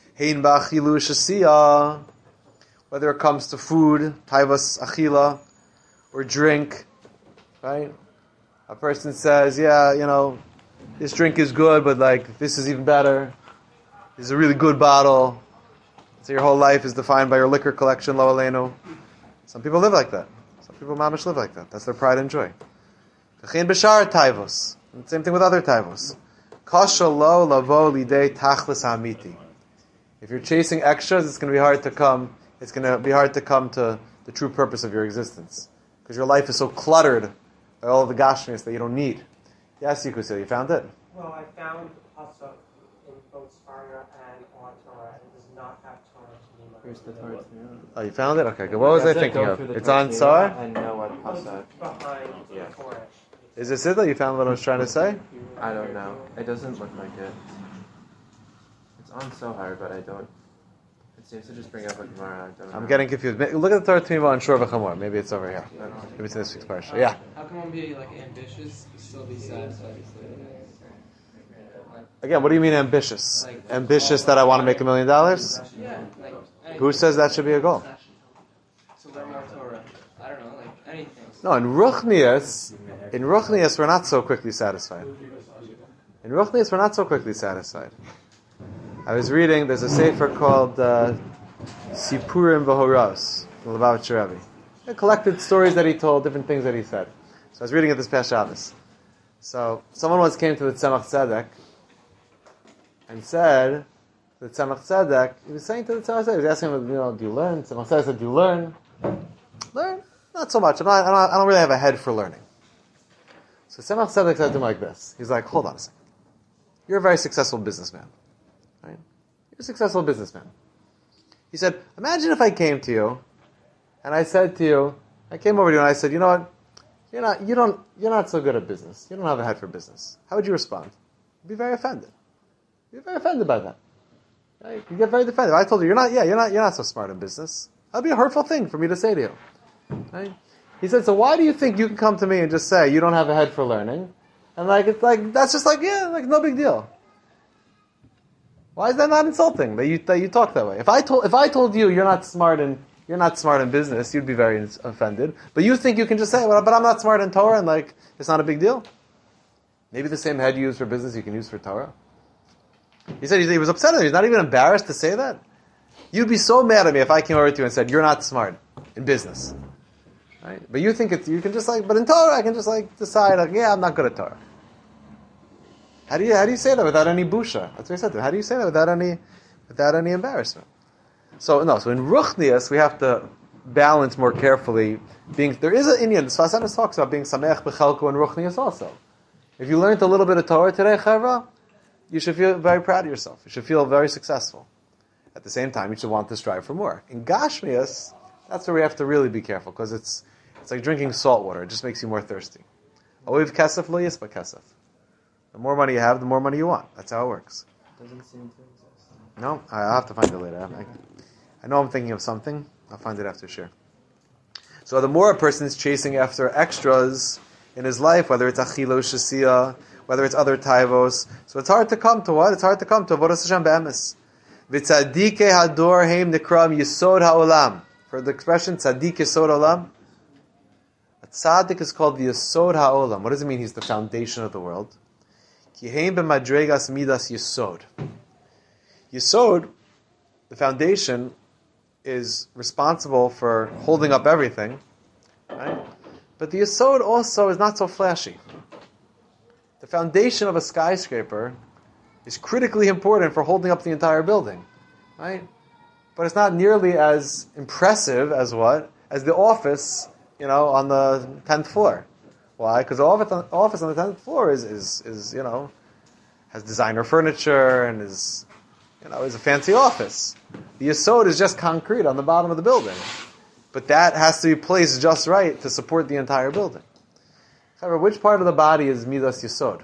whether it comes to food, taivas achila, or drink, right? A person says, yeah, you know, this drink is good, but like, this is even better. This is a really good bottle. So your whole life is defined by your liquor collection, lo aleinu. Some people live like that. Some people mamish live like that. That's their pride and joy. Same thing with other taivos. Kasha lo lavo lidei tachlis hamiti. If you're chasing extras, it's going to be hard to come. It's going to be hard to come to the true purpose of your existence, because your life is so cluttered by all the gashmias that you don't need. Yes, Yikusil, you found it. Well, I found the pasuk in both Sparta and on Torah, and it does not have Torah to me. Here's the Torah. Oh, you found it? Okay, good. What was I thinking of? It's on Sar? I know what pasuk. Behind Yeah. the Torah. Is this it that you found what I was trying to say? I don't know. It doesn't look like it. It's on Sohar, but I don't. It seems to just bring up a Gemara. I don't know. I'm getting confused. Look at the Torah Tmiva on Shor V'Chamor. Maybe it's over here. Maybe it's in this week's parsha. Yeah. How can one be like ambitious and still be satisfied? Again, what do you mean ambitious? Ambitious that I want to make a million dollars? Yeah. Like anything. Who says that should be a goal? To learn more Torah. I don't know, like anything. No, in Ruchnias, in Ruchnias we're not so quickly satisfied. In Ruchnias we're not so quickly satisfied. I was reading, there's a sefer called uh, Sipurim V'Horos, from Lubavitcher Rebbe. It collected stories that he told, different things that he said. So I was reading it this past Shabbos. So someone once came to the Tzemach Tzedek and said, the Tzemach Tzedek, he was saying to the Tzemach Tzedek, he was asking him, you know, do you learn? Tzemach Tzedek said, do you learn? Learn? Not so much. I'm not, I'm not, I don't really have a head for learning. So Tzemach Tzedek said to him like this. He's like, hold on a second. You're a very successful businessman. Right? You're a successful businessman. He said, imagine if I came to you and I said to you, I came over to you and I said, you know what? You're not, you don't, you're not so good at business. You don't have a head for business. How would you respond? You'd be very offended. You'd be very offended by that. Right? You get very defensive. I told you, you're not, yeah, you're not, you're not so smart in business. That'd be a hurtful thing for me to say to you. Right? He said, so why do you think you can come to me and just say you don't have a head for learning? And like, it's like, that's just like, yeah, like no big deal. Why is that not insulting that you that you talk that way? If I told if I told you you're not smart in you're not smart in business, you'd be very offended. But you think you can just say, well, but I'm not smart in Torah, and like it's not a big deal. Maybe the same head you use for business you can use for Torah. He said he was upset at me. He's not even embarrassed to say that. You'd be so mad at me if I came over to you and said you're not smart in business, right? But you think it's you can just like, but in Torah I can just like decide, like, yeah, I'm not good at Torah. How do you how do you say that without any busha? That's what I said to him. How do you say that without any without any embarrassment? So no, so in Ruchnias we have to balance more carefully. Being there is an Indian. The Sfas Emes talks about being sameach b'chelko in Ruchnias also. If you learned a little bit of Torah today, Chevra, you should feel very proud of yourself. You should feel very successful. At the same time, you should want to strive for more. In Gashmias, that's where we have to really be careful because it's it's like drinking salt water. It just makes you more thirsty. Oiv kesef lo yispa kesef. The more money you have, the more money you want. That's how it works. Doesn't seem to exist. No, I'll have to find it later. I, I know I'm thinking of something. I'll find it after sure. So the more a person's chasing after extras in his life, whether it's achilo shasiya, whether it's other taivos, so it's hard to come to what? It's hard to come to avodas Hashem be'emes. V'tzadike hador heim nikram yisod ha'olam. For the expression tzadik yisod ha'olam, a tzaddik is called the yisod ha'olam. What does it mean? He's the foundation of the world. Kiheim b'madregas midas yisod. Yisod, the foundation, is responsible for holding up everything, right? But the yisod also is not so flashy. The foundation of a skyscraper is critically important for holding up the entire building, right? But it's not nearly as impressive as what? As the office, you know, on the tenth floor. Why? Because the office on the tenth floor is, is, is, you know, has designer furniture and is, you know, is a fancy office. The yesod is just concrete on the bottom of the building. But that has to be placed just right to support the entire building. However, which part of the body is midas yesod?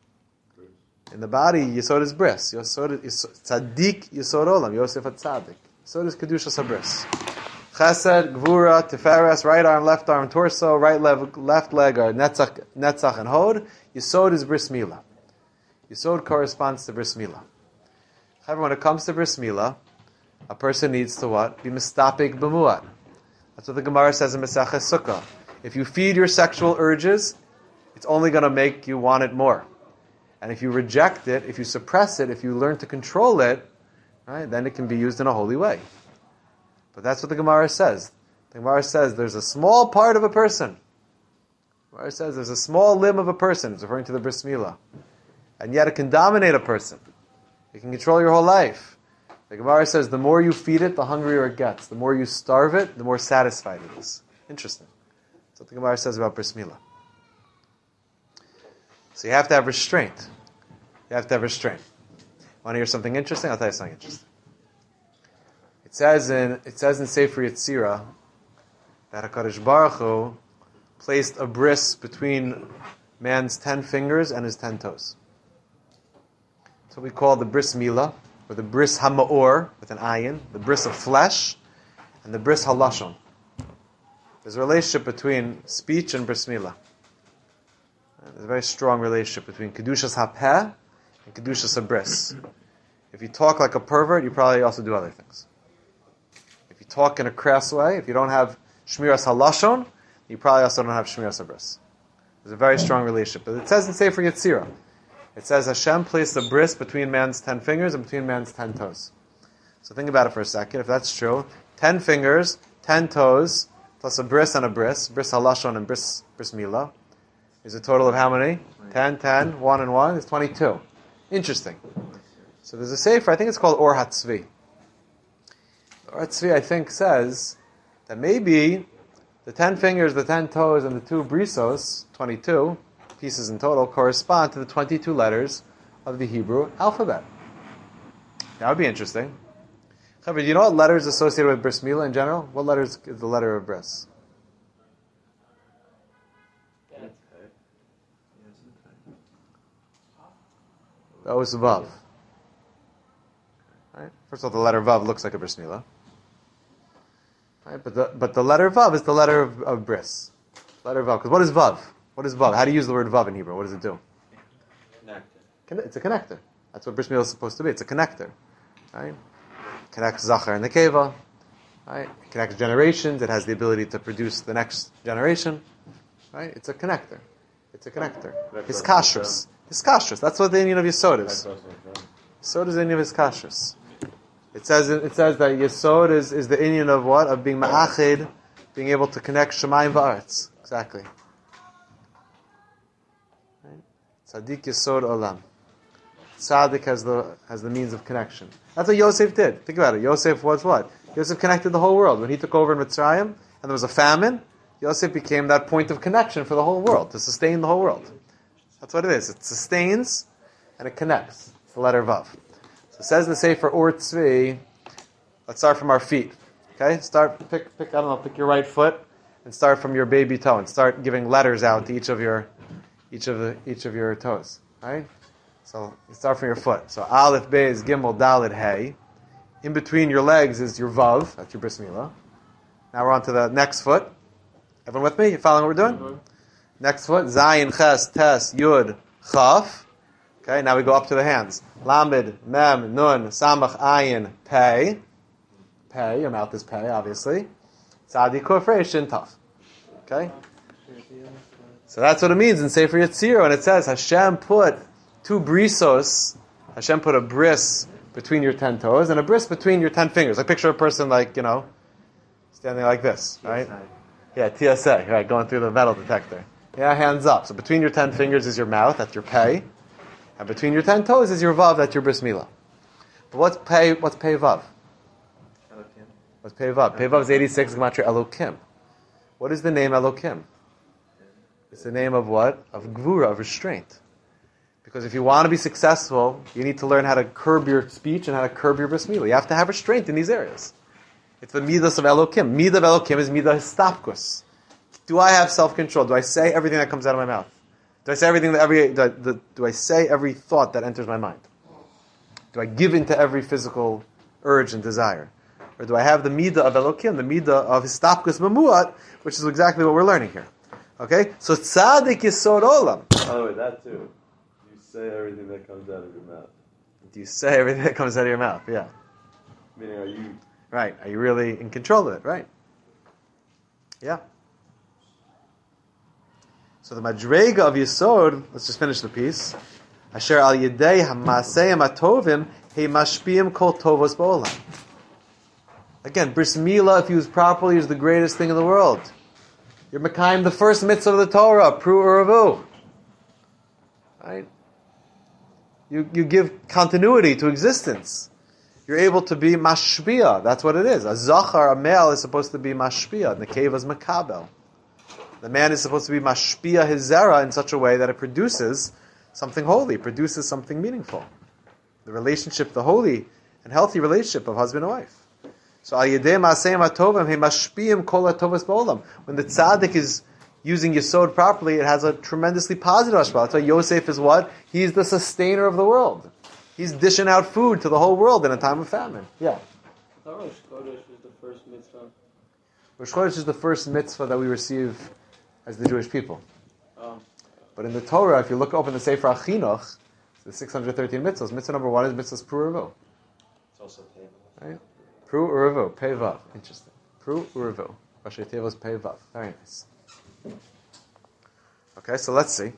In the body, yesod is bris. Yesod is tzaddik yesod olam. Yosef at tzaddik. Yesod is kedushas habris. Chesed, Gvura, Tiferes, right arm, left arm, torso, right leg, left leg are Netzach, Netzach and Hod. Yesod is Bris Milah. Yesod corresponds to Bris Milah. However, when it comes to Bris Milah, a person needs to what? Be mistapik b'muad. That's what the Gemara says in Maseches Sukkah. If you feed your sexual urges, it's only going to make you want it more. And if you reject it, if you suppress it, if you learn to control it, right, then it can be used in a holy way. But that's what the Gemara says. The Gemara says there's a small part of a person. The Gemara says there's a small limb of a person. It's referring to the Bris Milah. And yet it can dominate a person. It can control your whole life. The Gemara says the more you feed it, the hungrier it gets. The more you starve it, the more satisfied it is. Interesting. That's what the Gemara says about Bris Milah. So you have to have restraint. You have to have restraint. Want to hear something interesting? I'll tell you something interesting. It says in it says in Sefer Yetzirah that HaKadosh Baruch Hu placed a bris between man's ten fingers and his ten toes. That's what we call the bris milah, or the bris hama'or with an ayin, the bris of flesh, and the bris halashon. There's a relationship between speech and bris milah. There's a very strong relationship between kedushas hapeh and kedushas habris. If you talk like a pervert, you probably also do other things. If you talk in a crass way, if you don't have shmiras halashon, you probably also don't have shmiras habris. There's a very strong relationship. But it says in Sefer Yetzirah, it says Hashem placed a bris between man's ten fingers and between man's ten toes. So think about it for a second. If that's true, ten fingers, ten toes, plus a bris and a bris, bris halashon and bris bris milah, is a total of how many? ten, ten, one and one is twenty-two. Interesting. So there's a sefer, I think it's called Or HaTzvi. Or HaTzvi, I think, says that maybe the ten fingers, the ten toes, and the two brisos, twenty-two pieces in total, correspond to the twenty-two letters of the Hebrew alphabet. That would be interesting. Do you know what letters is associated with bris milah in general? What letters is the letter of bris? That was Vav. Right? First of all, the letter Vav looks like a bris milah. Right? But the but the letter Vav is the letter of, of bris. Letter Vav. Because what is Vav? What is Vav? How do you use the word Vav in Hebrew? What does it do? Connector. It's a connector. That's what bris milah is supposed to be. It's a connector. Right? It connects Zachar and Nekeva. Right? It connects generations. It has the ability to produce the next generation. Right? It's a connector. It's a connector. His kashrus. His kashrus. That's what the Inyan of Yesod is. Yesod is the Inyan of his kashrus. It says it says that Yesod is, is the Inyan of what? Of being ma'achid, being able to connect Shemayim va'aretz. Exactly. Right? Tzaddik Yesod Olam. Tzaddik has the has the means of connection. That's what Yosef did. Think about it. Yosef was what? Yosef connected the whole world. When he took over in Mitzrayim and there was a famine, Yosef became that point of connection for the whole world, to sustain the whole world. That's what it is. It sustains and it connects. It's the letter Vav. So it says the Sefer Or Tzvi. Let's start from our feet. Okay? Start, pick, pick, I don't know, pick your right foot and start from your baby toe and start giving letters out to each of your, each of the, each of your toes. Right? So you start from your foot. So Aleph, Beis, Gimel, Daled, Hey. In between your legs is your Vav. That's your bris milah. Now we're on to the next foot. Everyone with me? You following what we're doing? Mm-hmm. Next foot, Zayin, Ches, Tes, Yud, Chaf. Okay, now we go up to the hands. Lamed, Mem, Nun, Samach, Ayin, Pei. Pei, your mouth is Pei, obviously. Tzadi, Kuf, Resh, Shin, Taf. Okay? So that's what it means in Sefer Yetzirah, and it says, Hashem put two brisos, Hashem put a bris between your ten toes, and a bris between your ten fingers. Like picture a person like, you know, standing like this, right? Yeah, T S A, right, going through the metal detector. Yeah, hands up. So between your ten fingers is your mouth, that's your pei. And between your ten toes is your vav, that's your bris milah. But what's pei, what's pei vav? Elokim. What's pei vav? Pei vav is eighty-six, gematria Elokim. What is the name Elokim? It's the name of what? Of gvura, of restraint. Because if you want to be successful, you need to learn how to curb your speech and how to curb your bris milah. You have to have restraint in these areas. It's the midas of Elokim. Midah of Elokim is midah histapkus. Do I have self-control? Do I say everything that comes out of my mouth? Do I say everything that every do I, do, do I say every thought that enters my mind? Do I give into every physical urge and desire? Or do I have the midah of Elokim, the midah of histapkus mamuat, which is exactly what we're learning here. Okay? So tzaddik yisod olam. By the way, that too. You say everything that comes out of your mouth. Do you say everything that comes out of your mouth? Yeah. Meaning, are you... Right. Are you really in control of it? Right. Yeah. So the madrega of yisod, let's just finish the piece. Asher al yedei hamaseim atovim he mashpiyim kol tovos ba'olam. Again, bris milah, if used properly, is the greatest thing in the world. You're Mekayim, the first mitzvah of the Torah, pru uravu. Right? You you give continuity to existence. You're able to be mashpia. That's what it is. A zachar, a male, is supposed to be mashpia. Nekeva is makabel. The man is supposed to be mashpia his zera in such a way that it produces something holy, produces something meaningful. The relationship, the holy and healthy relationship of husband and wife. So al yedei ma'aseim atovim he mashpiyim kol hatovos ba'olam. When the tzaddik is using yesod properly, it has a tremendously positive hashpah. That's why Yosef is what? He's the sustainer of the world. He's dishing out food to the whole world in a time of famine. Yeah. I thought Rosh Chodesh was the first mitzvah. Rosh Chodesh is the first mitzvah that we receive as the Jewish people. Oh. But in the Torah, if you look up in the Sefer HaChinuch, the six hundred thirteen mitzvahs, mitzvah number one is mitzvahs Pru Uravu. It's also Teva. Right? Pru Uravu, Pei Vav. Interesting. Pru Uravu. Rashi Tevos Pei Vav. Very nice. Okay, so let's see.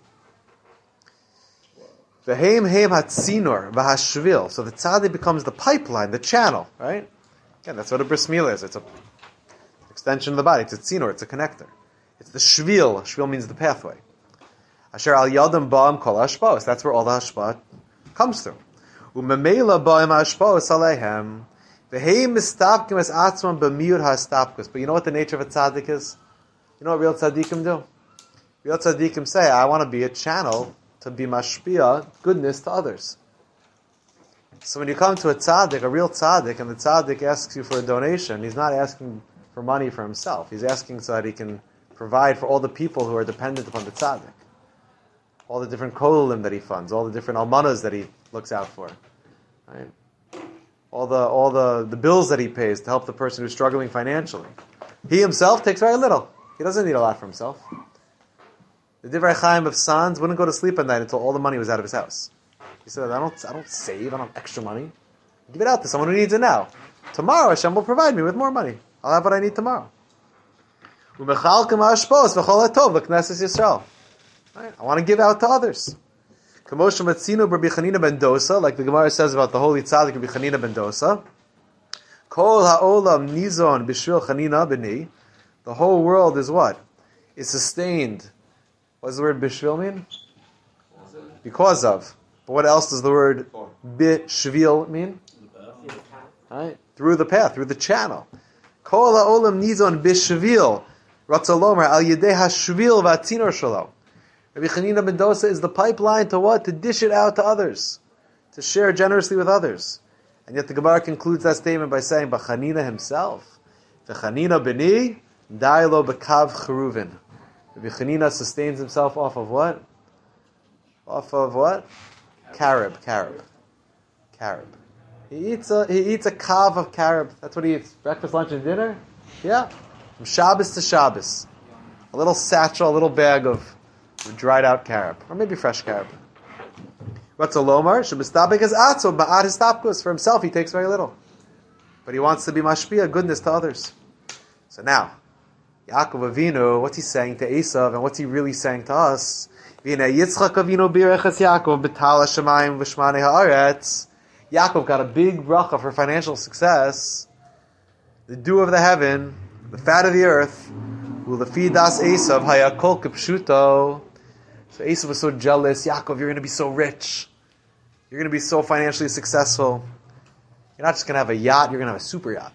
V'heim heim hatzinor v'hashvil. So the tzaddik becomes the pipeline, the channel, right? Again, that's what a bris milah is. It's an extension of the body. It's a tzinor. It's a connector. It's the shvil. Shvil means the pathway. Asher al yadam ba'am kol hashpos. That's where all the hashpah comes through. U'memela ba'am hashpos aleihem. V'heim mistapkim es atzman b'miur ha'stapkus. But you know what the nature of a tzaddik is? You know what real tzaddikim do? Real tzaddikim say, I want to be a channel to be mashpia, goodness to others. So when you come to a tzaddik, a real tzaddik, and the tzaddik asks you for a donation, he's not asking for money for himself. He's asking so that he can provide for all the people who are dependent upon the tzaddik. All the different kolim that he funds, all the different almanas that he looks out for. Right? All the all the, the bills that he pays to help the person who's struggling financially. He himself takes very little. He doesn't need a lot for himself. The Divrei Chaim of Sanz wouldn't go to sleep at night until all the money was out of his house. He said, I don't I don't save, I don't have extra money. Give it out to someone who needs it now. Tomorrow Hashem will provide me with more money. I'll have what I need tomorrow. Right? I want to give out to others. Like the Gemara says about the holy tzaddik Rabbi Chanina ben Dosa. Kol ha'olam nizon b'shvil Chanina b'ni. The whole world is what? Is sustained. What does the word b'shvil mean? Because of. But what else does the word b'shvil mean? Right? Through the path, through the channel. Kol ha'olam nizon b'shvil. Ratzalomer al yedei ha'shvil v'atzinor shalom. Rabbi Chanina ben Dosa is the pipeline to what? To dish it out to others. To share generously with others. And yet the Gemara concludes that statement by saying, but Chanina himself, the Chanina b'ni, dailo b'kav cheruvin. Rabbi Chanina sustains himself off of what? Off of what? Carob, carob. Carob. He eats a, he eats a kav of carob. That's what he eats. Breakfast, lunch, and dinner? Yeah. From Shabbos to Shabbos. A little satchel, a little bag of dried out carob, or maybe fresh carob. Ratzalomar shemistabek is atzo ba'ad histapkus. For himself, he takes very little, but he wants to be mashpia, goodness to others. So now, Yaakov Avinu, what's he saying to Esav, and what's he really saying to us? Yitzchak Avinu bireches Yaakov b'tal hashamayim v'shmanei haaretz. Yaakov got a big bracha for financial success. The dew of the heaven, the fat of the earth. U'lefi das Esav hayakol kipshuto. So Esav was so jealous. Yaakov, you're going to be so rich. You're going to be so financially successful. You're not just going to have a yacht, you're going to have a super yacht.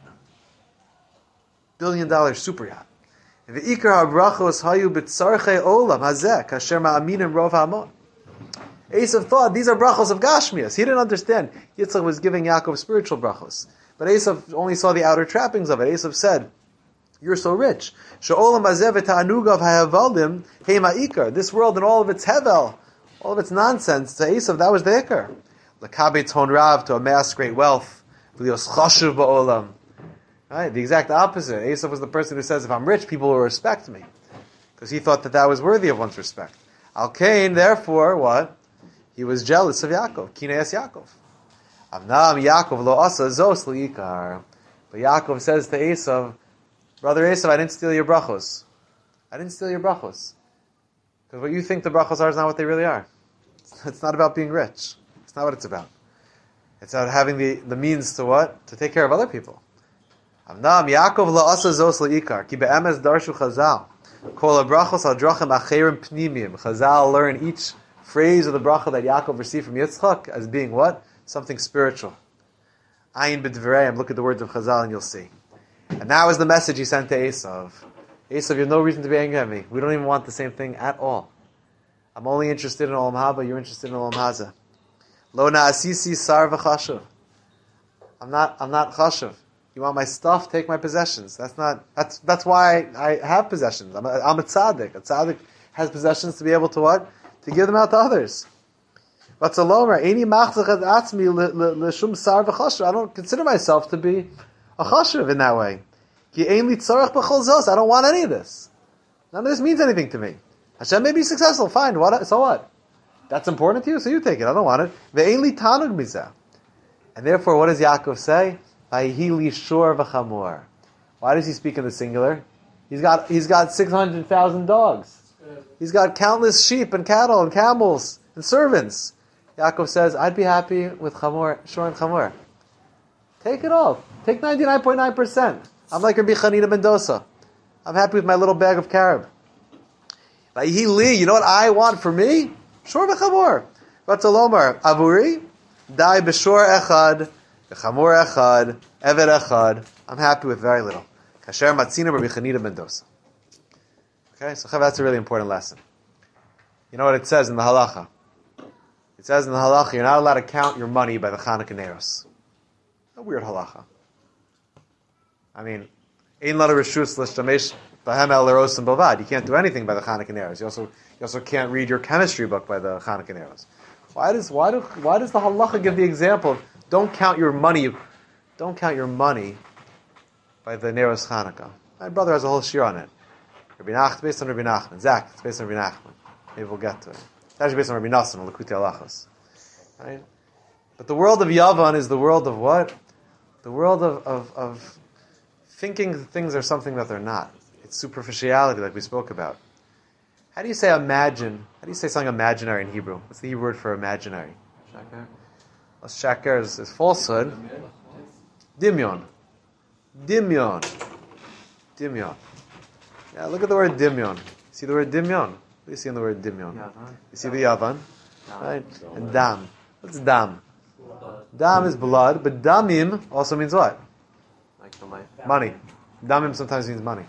Billion dollar super yacht. V'ikar ha'brachos hayu b'tzarchei olam hazeh kasher ma'aminim rov ha'amon. Esav thought these are brachos of Gashmias. He didn't understand. Yitzchak was giving Yaakov spiritual brachos. But Esav only saw the outer trappings of it. Esav said, you're so rich. She'olam hazeh v'ta'anugav ha'yavaldim hei ma'ikar. This world and all of its hevel, all of its nonsense, to Esav, that was the ikar. L'kabetz hon rav, to amass great wealth. V'lios chashuv ba'olam. Right? The exact opposite. Esav was the person who says, if I'm rich, people will respect me. Because he thought that that was worthy of one's respect. Al Cain, therefore, what? He was jealous of Yaakov. Kineas Yaakov. Avnam Yaakov lo asa zos liikar. But Yaakov says to Esav, brother Esav, I didn't steal your brachos. I didn't steal your brachos. Because what you think the brachos are is not what they really are. It's not about being rich. It's not what it's about. It's about having the, the means to what? To take care of other people. Avnam Yaakov lo asa zos liikar. Ki be'emes darshu chazal. Kol brachos al drachim acherim pnimim. Chazal learn each phrase of the bracha that Yaakov received from Yitzchak as being what? Something spiritual. Ayin b'dvareim. Look at the words of Chazal and you'll see. And that was the message he sent to Esav. Esav, you have no reason to be angry at me. We don't even want the same thing at all. I'm only interested in Olam Haba. You're interested in Olam Haza. Lo na'asisi sar v'chashuv. I'm not. I'm not chashuv. You want my stuff? Take my possessions. That's not. That's that's why I have possessions. I'm a, I'm a tzaddik. A tzaddik has possessions to be able to what? To give them out to others. But Salomer, any machzachat atzmi l'shum sar v'chashuv. I don't consider myself to be a chashuv in that way. Ki ein li tzarech b'chol zos. I don't want any of this. None of this means anything to me. Hashem may be successful. Fine. What? So what? That's important to you, so you take it. I don't want it. Ve'ein li tanug mizeh. And therefore, what does Yaakov say? Vayhi li shor v'chamor. Why does he speak in the singular? He's got he's got six hundred thousand dogs. He's got countless sheep and cattle and camels and servants. Yaakov says, I'd be happy with chamor, shor and chamor. Take it all. Take ninety-nine point nine percent. I'm like Rabbi Chanina Mendoza. I'm happy with my little bag of carob. Vayhi li, you know what I want for me? Shor v'chamor. Vatzalomar, avuri, dai b'shor echad, v'chamor echad, eved echad. I'm happy with very little. Kasher matzina Rabbi Chanina Mendoza. Okay, so that's a really important lesson. You know what it says in the halacha? It says in the halacha, you're not allowed to count your money by the Chanukah Neros. A weird halacha. I mean, ein la reshus l'shtamesh b'hem el lerosim bavad. You can't do anything by the Chanukah Neros. You also you also can't read your chemistry book by the Chanukah Neros. Why does why do why does the halacha give the example of don't count your money, don't count your money by the Neros Chanukah? My brother has a whole shir on it. Rabbi Nachman, based on Rabbi Nachman. Zach, it's based on Rabbi Nachman. Maybe we'll get to it. It's actually based on Rabbi Nassan, L'Likutei Halachos. Right? But the world of Yavan is the world of what? The world of, of, of thinking things are something that they're not. It's superficiality, like we spoke about. How do you say imagine? How do you say something imaginary in Hebrew? What's the Hebrew word for imaginary? Shakar. Well, shakar is, is falsehood. Dimyon. Dimyon. Dimyon. Yeah, look at the word dimyon. See the word dimyon? What do you see in the word dimyon? Yavan. You see the yavan? Right? And dam. What's dam? Dam is blood, but damim also means what? Like the life. Money. Damim sometimes means money.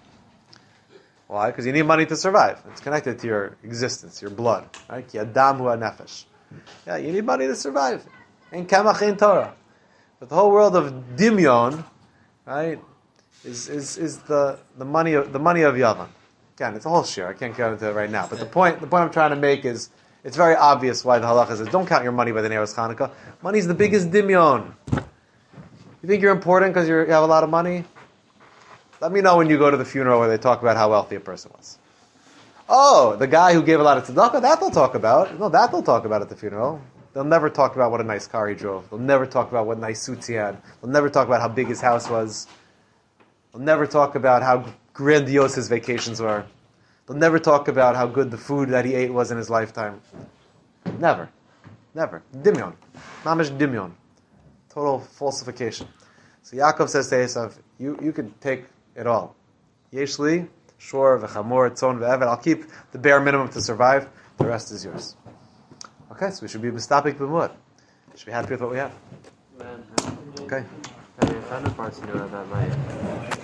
Why? Because you need money to survive. It's connected to your existence, your blood. Right? Ki adam hu nefesh. Yeah, you need money to survive. Ein kamach ein Torah. But the whole world of dimyon, right, is is is the the money of the money of Yavan. Again, it's a whole share. I can't get into it right now. But the point the point I'm trying to make is it's very obvious why the halacha says don't count your money by the Neros Chanukah. Money is the biggest dimyon. You think you're important because you have a lot of money? Let me know when you go to the funeral where they talk about how wealthy a person was. Oh, the guy who gave a lot of tzedakah, that they'll talk about. No, that they'll talk about at the funeral. They'll never talk about what a nice car he drove. They'll never talk about what nice suits he had. They'll never talk about how big his house was. They'll never talk about how grandiose his vacations were. They'll never talk about how good the food that he ate was in his lifetime. Never. Never. Dimyon. Mamish dimyon. Total falsification. So Yaakov says to Esav, you, you can take it all. Yeshli, shor, v'chamor, tzon, v'eved. I'll keep the bare minimum to survive. The rest is yours. Okay, so we should be mistapik b'mud. We should be happy with what we have. Man. Okay. I found a part to know that night.